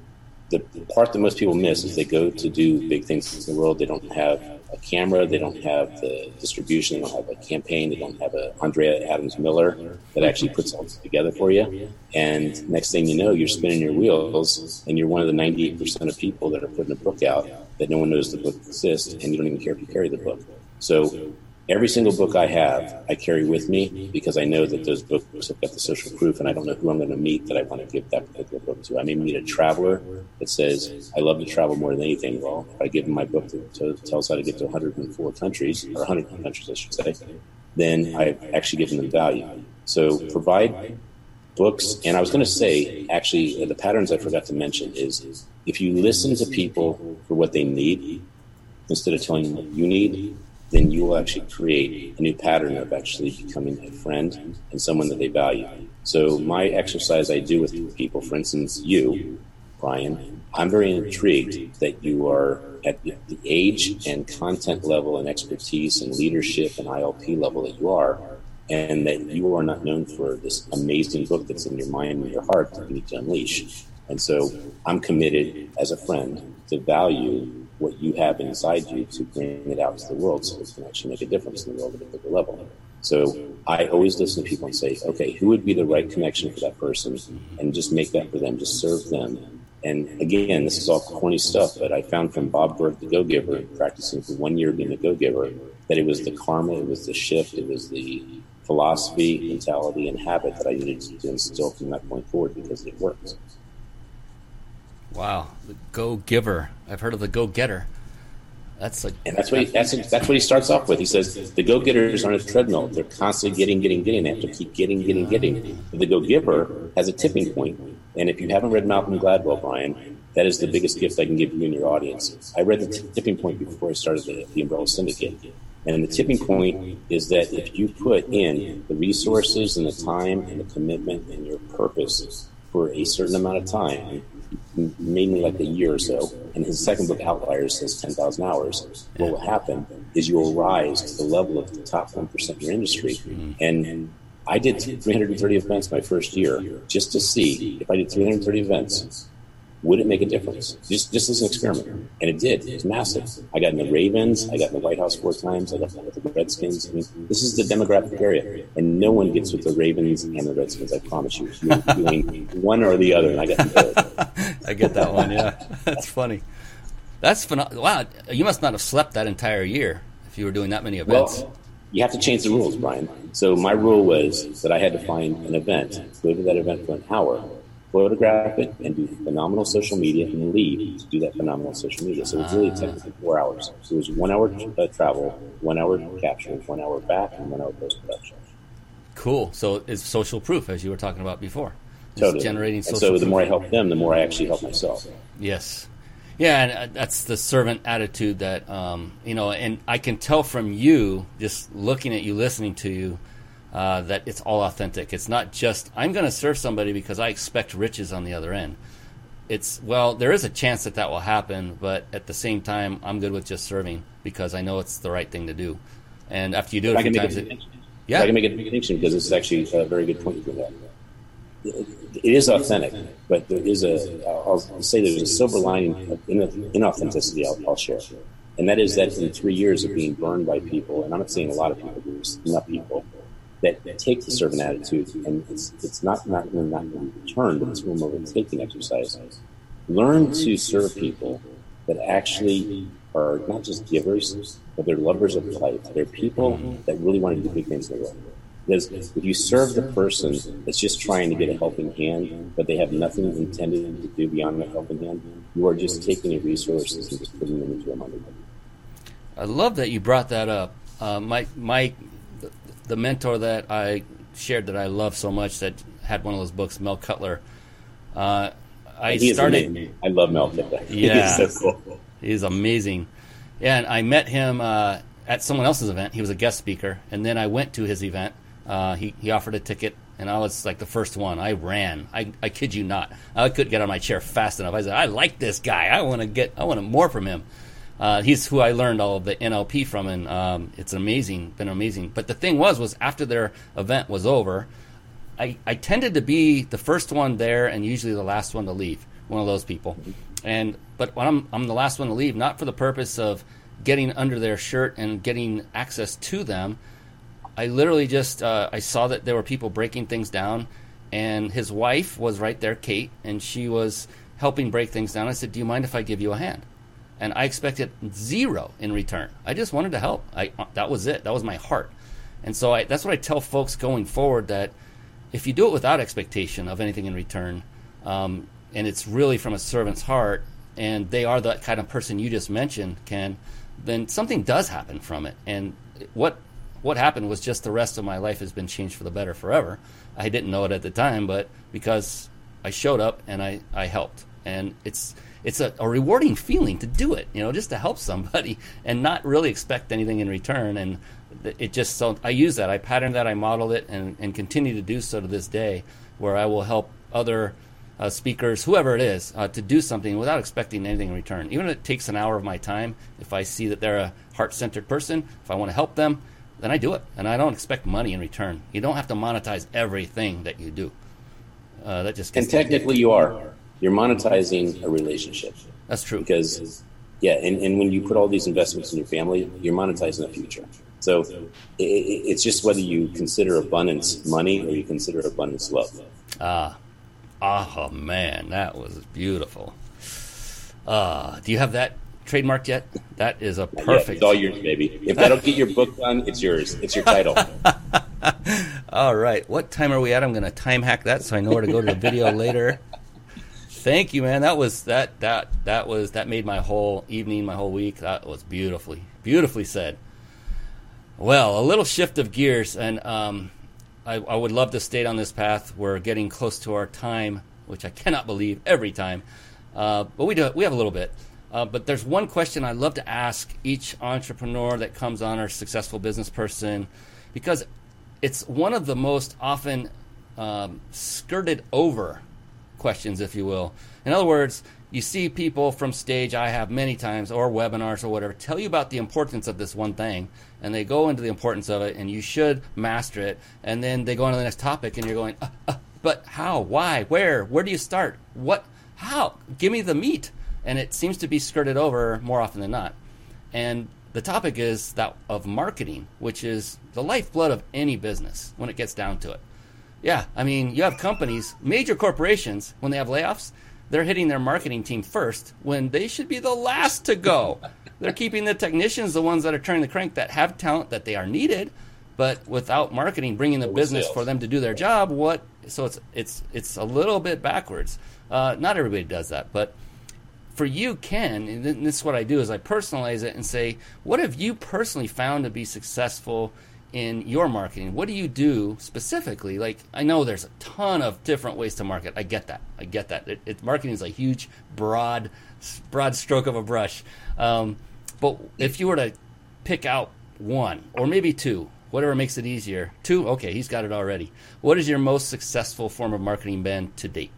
the part that most people miss is they go to do big things in the world. They don't have a camera. They don't have the distribution. They don't have a campaign. They don't have a Andrea Adams Miller that actually puts all this together for you. And next thing you know, you're spinning your wheels, and you're one of the ninety-eight percent of people that are putting a book out that no one knows the book exists, and you don't even care if you carry the book. So every single book I have, I carry with me because I know that those books have got the social proof, and I don't know who I'm going to meet that I want to give that particular book to. I may meet a traveler that says, I love to travel more than anything. Well, if I give them my book that to, tells how to get to one hundred four countries, or one hundred countries, I should say, then I've actually given them value. So provide books. And I was going to say, actually, the patterns I forgot to mention is if you listen to people for what they need instead of telling them what you need, then you will actually create a new pattern of actually becoming a friend and someone that they value. So my exercise I do with people, for instance, you, Brian, I'm very intrigued that you are at the age and content level and expertise and leadership and I L P level that you are, and that you are not known for this amazing book that's in your mind and your heart that you need to unleash. And so I'm committed as a friend to value what you have inside you to bring it out to the world so it can actually make a difference in the world at a bigger level. So I always listen to people and say, okay, who would be the right connection for that person? And just make that for them, just serve them. And again, this is all corny stuff, but I found from Bob Burke, the Go-Giver, practicing for one year being a Go-Giver, that it was the karma, it was the shift, it was the philosophy, mentality, and habit that I needed to instill from that point forward because it worked. Wow, the Go-Giver. I've heard of the Go-Getter. That's like, and that's what he, that's that's what he starts off with. He says the Go-Getters are on a treadmill. They're constantly getting, getting, getting. They have to keep getting, getting, getting. But the Go-Giver has a tipping point. And if you haven't read Malcolm Gladwell, Brian, that is the biggest gift I can give you and your audience. I read the t- tipping point before I started the, the Umbrella Syndicate. And the tipping point is that if you put in the resources and the time and the commitment and your purpose for a certain amount of time, mainly like a year or so, and his second book, Outliers, says ten thousand hours, what will happen is you will rise to the level of the top one percent in your industry. And I did three hundred thirty events my first year just to see if I did three hundred thirty events, would it make a difference? Just just as an experiment. And it did. It was massive. I got in the Ravens. I got in the White House four times. I got with the Redskins. I mean, this is the demographic area. And no one gets with the Ravens and the Redskins, I promise you. You're doing one or the other, and I got the I get that one, yeah. That's funny. That's phenomenal. Wow, you must not have slept that entire year if you were doing that many events. Well, you have to change the rules, Brian. So my rule was that I had to find an event, go to that event for an hour, photograph it, and do phenomenal social media, and leave to do that phenomenal social media. So it was really technically four hours. So it was one hour uh, travel, one hour capture, one hour back, and one hour post-production. Cool. So it's social proof, as you were talking about before. It's totally. Generating social and so proof. The more I help them, the more I actually help myself. Yes. Yeah, and that's the servant attitude that, um, you know, and I can tell from you, just looking at you, listening to you, Uh, that it's all authentic. It's not just, I'm going to serve somebody because I expect riches on the other end. It's, well, there is a chance that that will happen, but at the same time, I'm good with just serving because I know it's the right thing to do. And after you do it a few times, it, yeah. I can make a distinction because this is actually a very good point for that. It is authentic, but there is a, I'll say there's a silver lining of inauthenticity I'll, I'll share. And that is that in three years of being burned by people, and I'm not saying a lot of people, there's enough people, that take the servant attitude, and it's it's not not not return, but it's more of a taking exercise. Learn to serve people that actually are not just givers, but they're lovers of life. They're people that really want to do big things in the world. Because if you serve the person that's just trying to get a helping hand, but they have nothing intended to do beyond that helping hand, you are just taking your resources and just putting them into a money. I love that you brought that up. Uh, my my. The mentor that I shared that I love so much that had one of those books, Mel Cutler. Uh, I he started. Is I love Mel Cutler. Yeah, he's so cool. He's amazing. Yeah, and I met him uh, at someone else's event. He was a guest speaker, and then I went to his event. Uh, he he offered a ticket, and I was like the first one. I ran. I I kid you not. I couldn't get out of my chair fast enough. I said, I like this guy. I want to get. I want more from him. Uh, he's who I learned all of the N L P from, and um, it's amazing, been amazing. But the thing was, was after their event was over, I, I tended to be the first one there and usually the last one to leave, one of those people. And but when I'm I'm the last one to leave, not for the purpose of getting under their shirt and getting access to them. I literally just uh, I saw that there were people breaking things down, and his wife was right there, Kate, and she was helping break things down. I said, "Do you mind if I give you a hand?" And I expected zero in return. I just wanted to help. I that was it. That was my heart. And so I, that's what I tell folks going forward, that if you do it without expectation of anything in return, um, and it's really from a servant's heart, and they are that kind of person you just mentioned, Ken, then something does happen from it. And what what happened was just the rest of my life has been changed for the better forever. I didn't know it at the time, but because I showed up and I, I helped. And it's it's a, a rewarding feeling to do it, you know, just to help somebody and not really expect anything in return. And it just, so I use that. I patterned that, I modeled it, and, and continue to do so to this day, where I will help other uh, speakers, whoever it is, uh, to do something without expecting anything in return. Even if it takes an hour of my time, if I see that they're a heart-centered person, if I want to help them, then I do it. And I don't expect money in return. You don't have to monetize everything that you do. Uh, that just and technically you are. You're monetizing a relationship. That's true. Because, yeah, and, and when you put all these investments in your family, you're monetizing the future. So it, it's just whether you consider abundance money or you consider abundance love. Ah, oh man, that was beautiful. Uh, do you have that trademarked yet? That is a perfect. Yeah, it's all yours, baby. If that'll get your book done, it's yours. It's your title. All right. What time are we at? I'm going to time hack that so I know where to go to the video later. Thank you, man. That was that that that was that made my whole evening, my whole week. That was beautifully, beautifully said. Well, a little shift of gears, and um, I, I would love to stay on this path. We're getting close to our time, which I cannot believe every time, uh, but we do. We have a little bit. Uh, but there's one question I love to ask each entrepreneur that comes on, or successful business person, because it's one of the most often um, skirted over questions, if you will. In other words, you see people from stage, I have many times, or webinars or whatever, tell you about the importance of this one thing, and they go into the importance of it, and you should master it, and then they go on to the next topic, and you're going, uh, uh, but how, why, where, where do you start, what, how, give me the meat. And it seems to be skirted over more often than not. And the topic is that of marketing, which is the lifeblood of any business when it gets down to it. Yeah, I mean, you have companies, major corporations, when they have layoffs, they're hitting their marketing team first when they should be the last to go. They're keeping the technicians, the ones that are turning the crank, that have talent, that they are needed, but without marketing, bringing the business for them to do their job, what? So it's it's it's a little bit backwards. Uh, not everybody does that, but for you, Ken, and this is what I do, is I personalize it and say, what have you personally found to be successful in your marketing? What do you do specifically? Like, I know there's a ton of different ways to market. I get that. I get that. It, it, marketing is a huge, broad, broad stroke of a brush. Um, but if you were to pick out one, or maybe two, whatever makes it easier. Two? Okay, he's got it already. What is your most successful form of marketing been to date?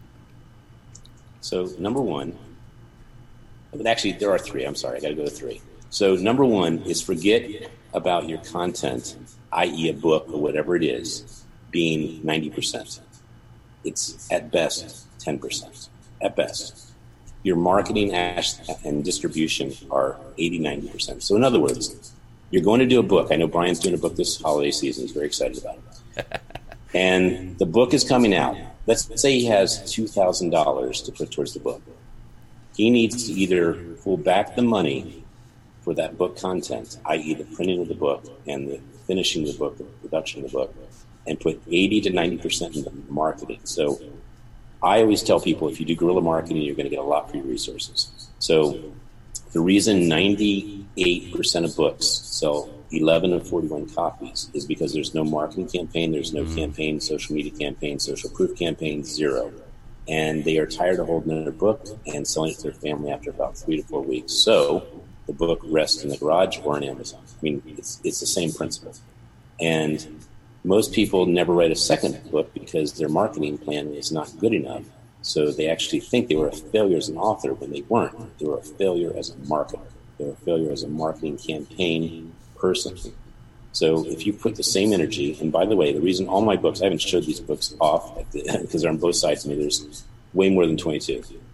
So, number one, but actually, there are three. I'm sorry. I got to go to three. So number one is forget about your content, that is a book or whatever it is, being ninety percent. It's at best ten percent. At best. Your marketing and distribution are eighty, ninety percent. So in other words, you're going to do a book. I know Brian's doing a book this holiday season. He's very excited about it. And the book is coming out. Let's say he has two thousand dollars to put towards the book. He needs to either pull back the money for that book content, that is the printing of the book and the finishing of the book, the production of the book, and put eighty to ninety percent into marketing. So I always tell people, if you do guerrilla marketing, you're going to get a lot for your resources. So the reason ninety-eight percent of books sell eleven of forty-one copies is because there's no marketing campaign, there's no campaign, social media campaign, social proof campaign, zero. And they are tired of holding their book and selling it to their family after about three to four weeks. So the book rests in the garage or on Amazon. I mean, it's it's the same principle. And most people never write a second book because their marketing plan is not good enough. So they actually think they were a failure as an author when they weren't. They were a failure as a marketer. They were a failure as a marketing campaign person. So if you put the same energy, and by the way, the reason all my books, I haven't showed these books off at the, because they're on both sides of me. There's way more than twenty-two.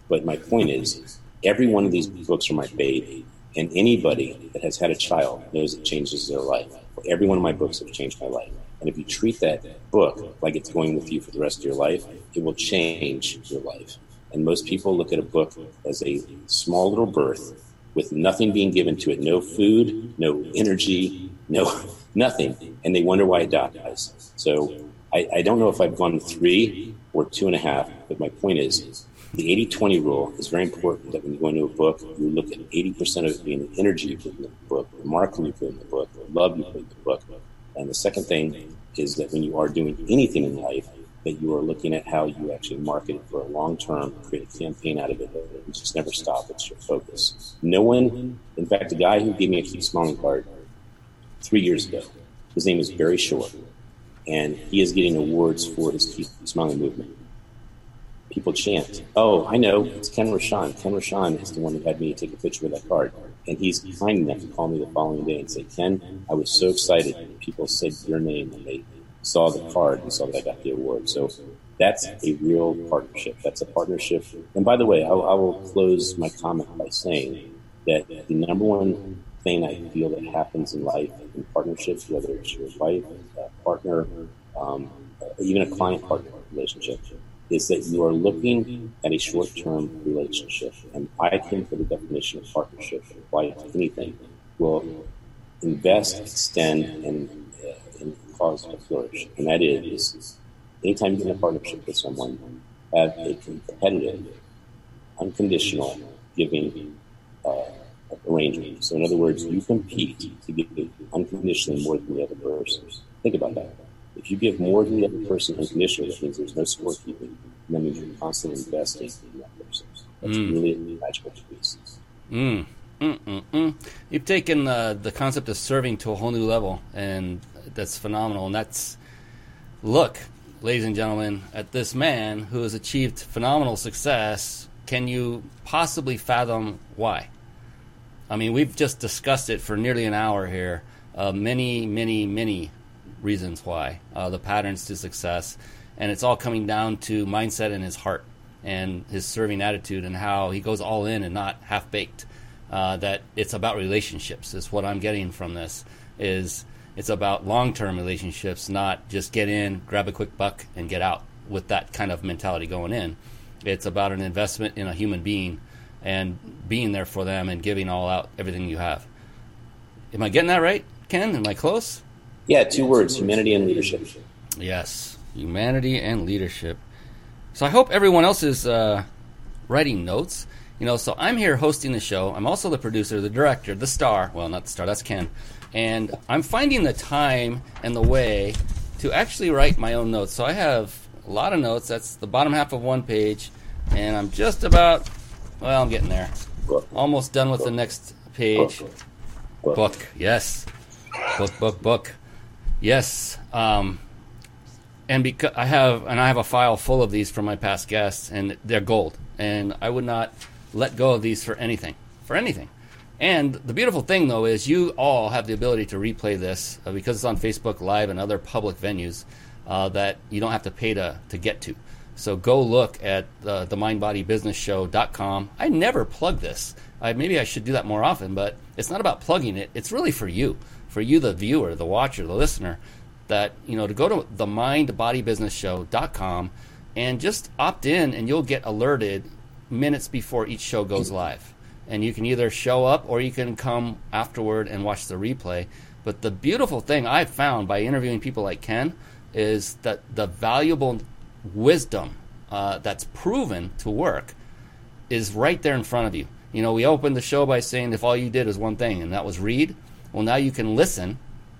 But my point is, every one of these books are my baby, and anybody that has had a child knows it changes their life. Every one of my books have changed my life. And if you treat that book like it's going with you for the rest of your life, it will change your life. And most people look at a book as a small little birth with nothing being given to it, no food, no energy, no nothing, and they wonder why it dies. So I, I don't know if I've gone three or two and a half, but my point is the eighty twenty rule is very important, that when you go into a book, you look at eighty percent of it being the energy you put in the book, the marketing you put in the book, the love you put in the book. And the second thing is that when you are doing anything in life, that you are looking at how you actually market it for a long term, create a campaign out of it, and just never stop. It's your focus. No one, in fact, the guy who gave me a Keep Smiling card three years ago, his name is Barry Shore, and he is getting awards for his Keep Smiling movement. People chant, oh, I know, it's Ken Rochon. Ken Rochon is the one who had me take a picture with that card. And he's kind enough to call me the following day and say, Ken, I was so excited. People said your name and they saw the card and saw that I got the award. So that's a real partnership. That's a partnership. And by the way, I, I will close my comment by saying that the number one thing I feel that happens in life in partnerships, whether it's your wife, a partner, um, even a client-partner relationship, is that you are looking at a short-term relationship. And I think for the definition of partnership, apply to anything, will invest, extend, and, uh, and cause to flourish. And that is, anytime you get in a partnership with someone, have a competitive, unconditional giving uh, arrangement. So in other words, you compete to give unconditionally more than the other person. Think about that. If you give more than the other person unconditionally, that means there's no scorekeeping. And that means you're constantly investing in that person. That's mm. really a magical piece. Mm. Mm, mm, mm. You've taken uh, the concept of serving to a whole new level, and that's phenomenal. And that's, look, ladies and gentlemen, at this man who has achieved phenomenal success. Can you possibly fathom why? I mean, we've just discussed it for nearly an hour here. Uh, many, many, many reasons why, uh, the patterns to success, and it's all coming down to mindset in his heart and his serving attitude and how he goes all in and not half-baked. Uh, that it's about relationships is what I'm getting from this. Is it's about long-term relationships, not just get in, grab a quick buck, and get out with that kind of mentality going in. It's about an investment in a human being and being there for them and giving all out everything you have. Am I getting that right, Ken? Am I close? Yeah, two words, humanity and leadership. Yes, humanity and leadership. So I hope everyone else is uh, writing notes. You know, so I'm here hosting the show. I'm also the producer, the director, the star. Well, not the star, that's Ken. And I'm finding the time and the way to actually write my own notes. So I have a lot of notes. That's the bottom half of one page. And I'm just about, well, I'm getting there. Book. Almost done with book. the next page. Book. Book. Book, yes. Book, book, book. Yes. Um, and because I have, and I have a file full of these from my past guests, and they're gold. And I would not let go of these for anything, for anything. And the beautiful thing, though, is you all have the ability to replay this uh, because it's on Facebook Live and other public venues uh, that you don't have to pay to, to get to. So go look at uh, the mind body business show dot com. I never plug this. I, maybe I should do that more often, but it's not about plugging it. It's really for you, for you, the viewer, the watcher, the listener, that, you know, to go to the mind body business show dot com and just opt in, and you'll get alerted minutes before each show goes live. And you can either show up or you can come afterward and watch the replay. But the beautiful thing I've found by interviewing people like Ken is that the valuable wisdom uh, that's proven to work is right there in front of you. You know, we opened the show by saying if all you did was one thing, and that was read, well, now you can listen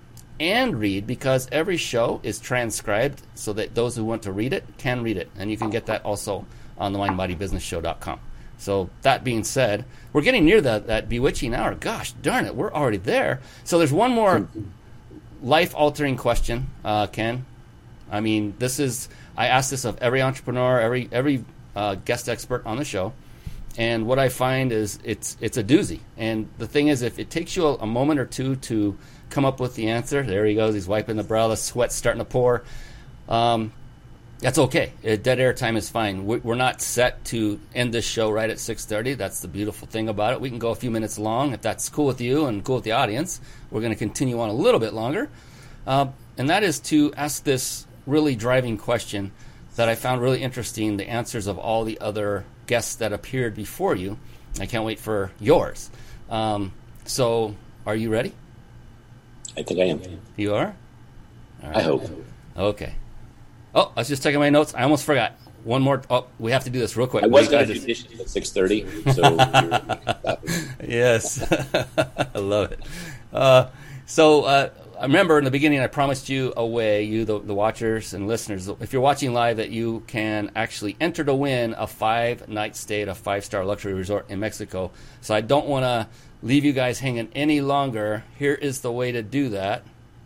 and read, because every show is transcribed so that those who want to read it can read it. And you can get that also on the mind body business show dot com. So that being said, we're getting near that, that bewitching hour. Gosh darn it, we're already there. So there's one more life-altering question, uh, Ken. I mean, this is, I ask this of every entrepreneur, every every uh, guest expert on the show. And what I find is it's it's a doozy. And the thing is, if it takes you a, a moment or two to come up with the answer, there he goes, he's wiping the brow, the sweat's starting to pour. Um, That's okay. Uh, dead air time is fine. We- We're not set to end this show right at six thirty. That's the beautiful thing about it. We can go a few minutes long if that's cool with you and cool with the audience. We're going to continue on a little bit longer. Uh, and that is to ask this really driving question that I found really interesting, the answers of all the other guests that appeared before you. I can't wait for yours. Um, so, are you ready? I think I am. You are? All right. I hope. Okay. Oh, I was just checking my notes. I almost forgot. One more. Oh, we have to do this real quick. I was We going got to do this- dishes at six thirty, so you're Yes. I love it. Uh, so, uh, I remember in the beginning I promised you a way, you, the, the watchers and listeners, if you're watching live, that you can actually enter to win a five-night stay at a five-star luxury resort in Mexico. So I don't want to leave you guys hanging any longer. Here is the way to do that.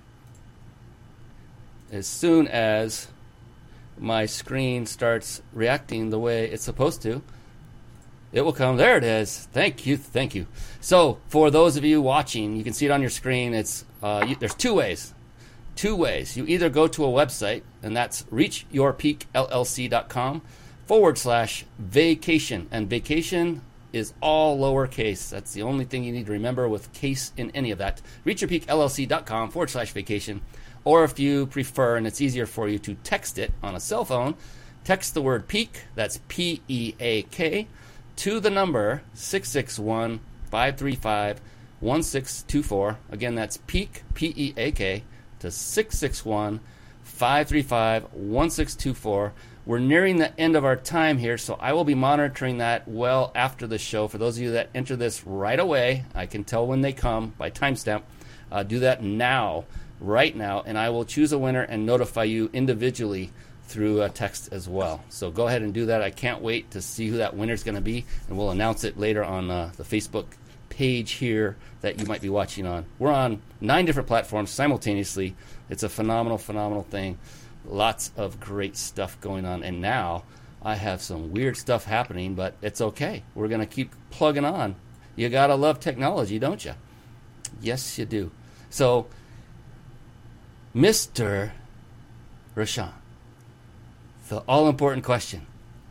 As soon as my screen starts reacting the way it's supposed to, it will come. There it is. Thank you. Thank you. So for those of you watching, you can see it on your screen. It's uh, you, there's two ways. Two ways. You either go to a website, and that's reachyourpeakllc.com forward slash vacation. And vacation is all lowercase. That's the only thing you need to remember with case in any of that. reachyourpeakllc.com forward slash vacation. Or if you prefer, and it's easier for you to text it on a cell phone, text the word peak, that's P E A K, to the number six six one, five three five, one six two four. Again, that's peak, P E A K, to six six one, five three five, one six two four. We're nearing the end of our time here, so I will be monitoring that well after the show. For those of you that enter this right away, I can tell when they come by timestamp. Uh, do that now. Right now, and I will choose a winner and notify you individually through a text as well. So go ahead and do that. I can't wait to see who that winner is going to be, and we'll announce it later on uh, the Facebook page here that you might be watching on. We're on nine different platforms simultaneously. It's a phenomenal, phenomenal thing. Lots of great stuff going on, and now I have some weird stuff happening, but it's okay. We're going to keep plugging on. You got to love technology, don't you? Yes, you do. So, Mister Rashawn, the all-important question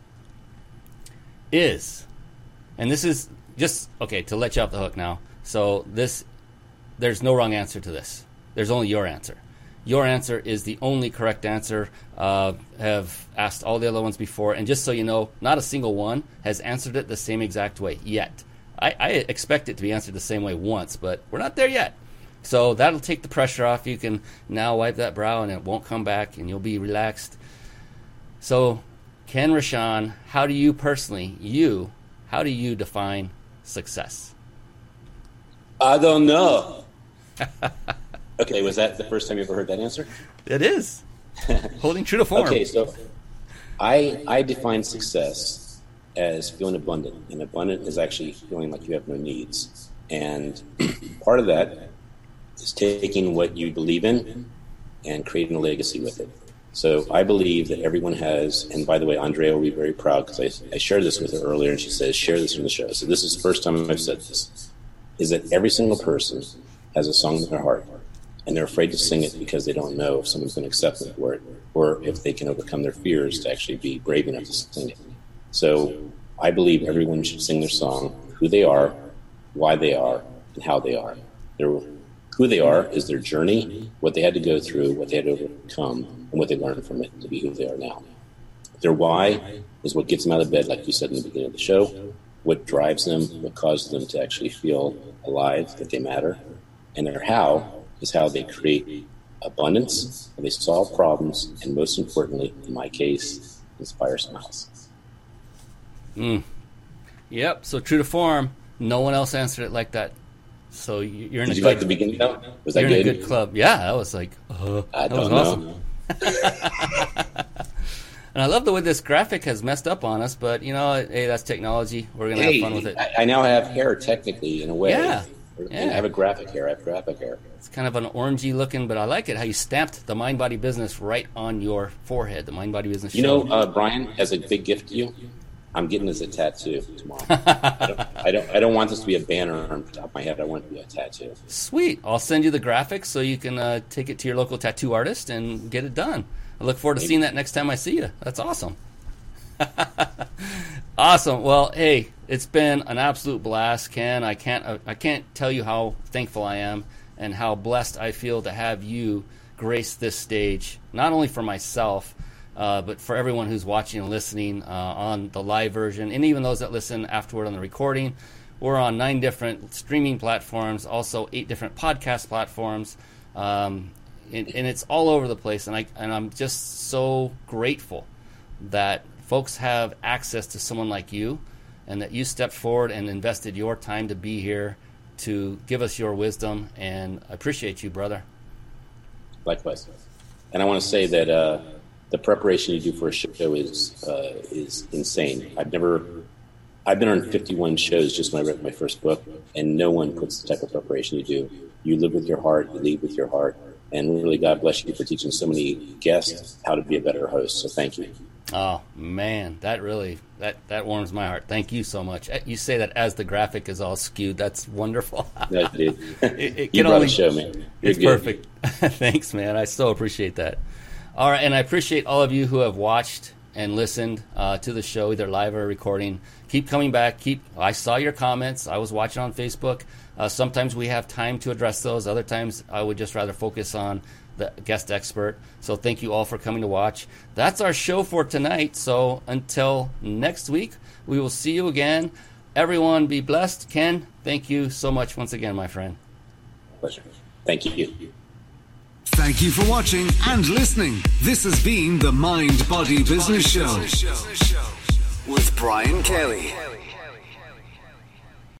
is, and this is just, okay, to let you off the hook now, so this, there's no wrong answer to this. There's only your answer. Your answer is the only correct answer. Uh, have asked all the other ones before, and just so you know, not a single one has answered it the same exact way yet. I, I expect it to be answered the same way once, but we're not there yet. So that'll take the pressure off. You can now wipe that brow and it won't come back and you'll be relaxed. So, Ken Rashawn, how do you personally, you, how do you define success? I don't know. Okay, was that the first time you ever heard that answer? It is. Holding true to form. Okay, so I I define success as feeling abundant. And abundant is actually feeling like you have no needs. And part of that is taking what you believe in and creating a legacy with it. So I believe that everyone has, and by the way, Andrea will be very proud because I, I shared this with her earlier, and she says, share this in the show. So this is the first time I've said this, is that every single person has a song in their heart, and they're afraid to sing it because they don't know if someone's going to accept them for it, or if they can overcome their fears to actually be brave enough to sing it. So I believe everyone should sing their song, who they are, why they are, and how they are. They're Who they are is their journey, what they had to go through, what they had to overcome, and what they learned from it to be who they are now. Their why is what gets them out of bed, like you said in the beginning of the show, what drives them, what causes them to actually feel alive, that they matter. And their how is how they create abundance, how they solve problems, and most importantly, in my case, inspire smiles. Mm. Yep, so true to form, no one else answered it like that. So you're in Did a you good, like the beginning though? Was that you're good? in a good club. Yeah, that was like, uh, I that was don't awesome. know. And I love the way this graphic has messed up on us, but you know, hey, that's technology. We're gonna Hey, have fun with it. I, I now have hair technically in a way. Yeah, And yeah. I have a graphic hair. I have graphic hair. It's kind of an orangey looking, but I like it how you stamped the Mind Body Business right on your forehead. The Mind Body Business. You show. know, uh, Brian, as a big gift to you, I'm getting this a tattoo tomorrow. I, don't, I don't. I don't want this to be a banner on top of my head. I want it to be a tattoo. Sweet. I'll send you the graphics so you can uh, take it to your local tattoo artist and get it done. I look forward to seeing that next time I see you. That's awesome. Awesome. Well, hey, it's been an absolute blast, Ken. I can't I can't tell you how thankful I am and how blessed I feel to have you grace this stage, not only for myself, uh, but for everyone who's watching and listening uh, on the live version, and even those that listen afterward on the recording. We're on nine different streaming platforms, also eight different podcast platforms, um, and, and it's all over the place. And I and I'm just so grateful that folks have access to someone like you, and that you stepped forward and invested your time to be here to give us your wisdom. And I appreciate you, brother. Likewise. And I want to say that uh, the preparation you do for a show is uh, is insane. I've never, I've been on fifty-one shows just when I wrote my first book, and no one puts the type of preparation you do. You live with your heart, you lead with your heart, and really God bless you for teaching so many guests how to be a better host. So thank you. Oh man, that really that, that warms my heart. Thank you so much. You say that as the graphic is all skewed. That's wonderful. No, dude. it, it you can brought only, a show, man. You're it's good. Perfect. Thanks, man. I so appreciate that. All right, and I appreciate all of you who have watched and listened uh, to the show, either live or recording. Keep coming back. Keep. I saw your comments. I was watching on Facebook. Uh, sometimes we have time to address those. Other times I would just rather focus on the guest expert. So thank you all for coming to watch. That's our show for tonight. So until next week, we will see you again. Everyone be blessed. Ken, thank you so much once again, my friend. Pleasure. Thank you. Thank you for watching and listening. This has been the Mind Body Business Show with Brian Kelly.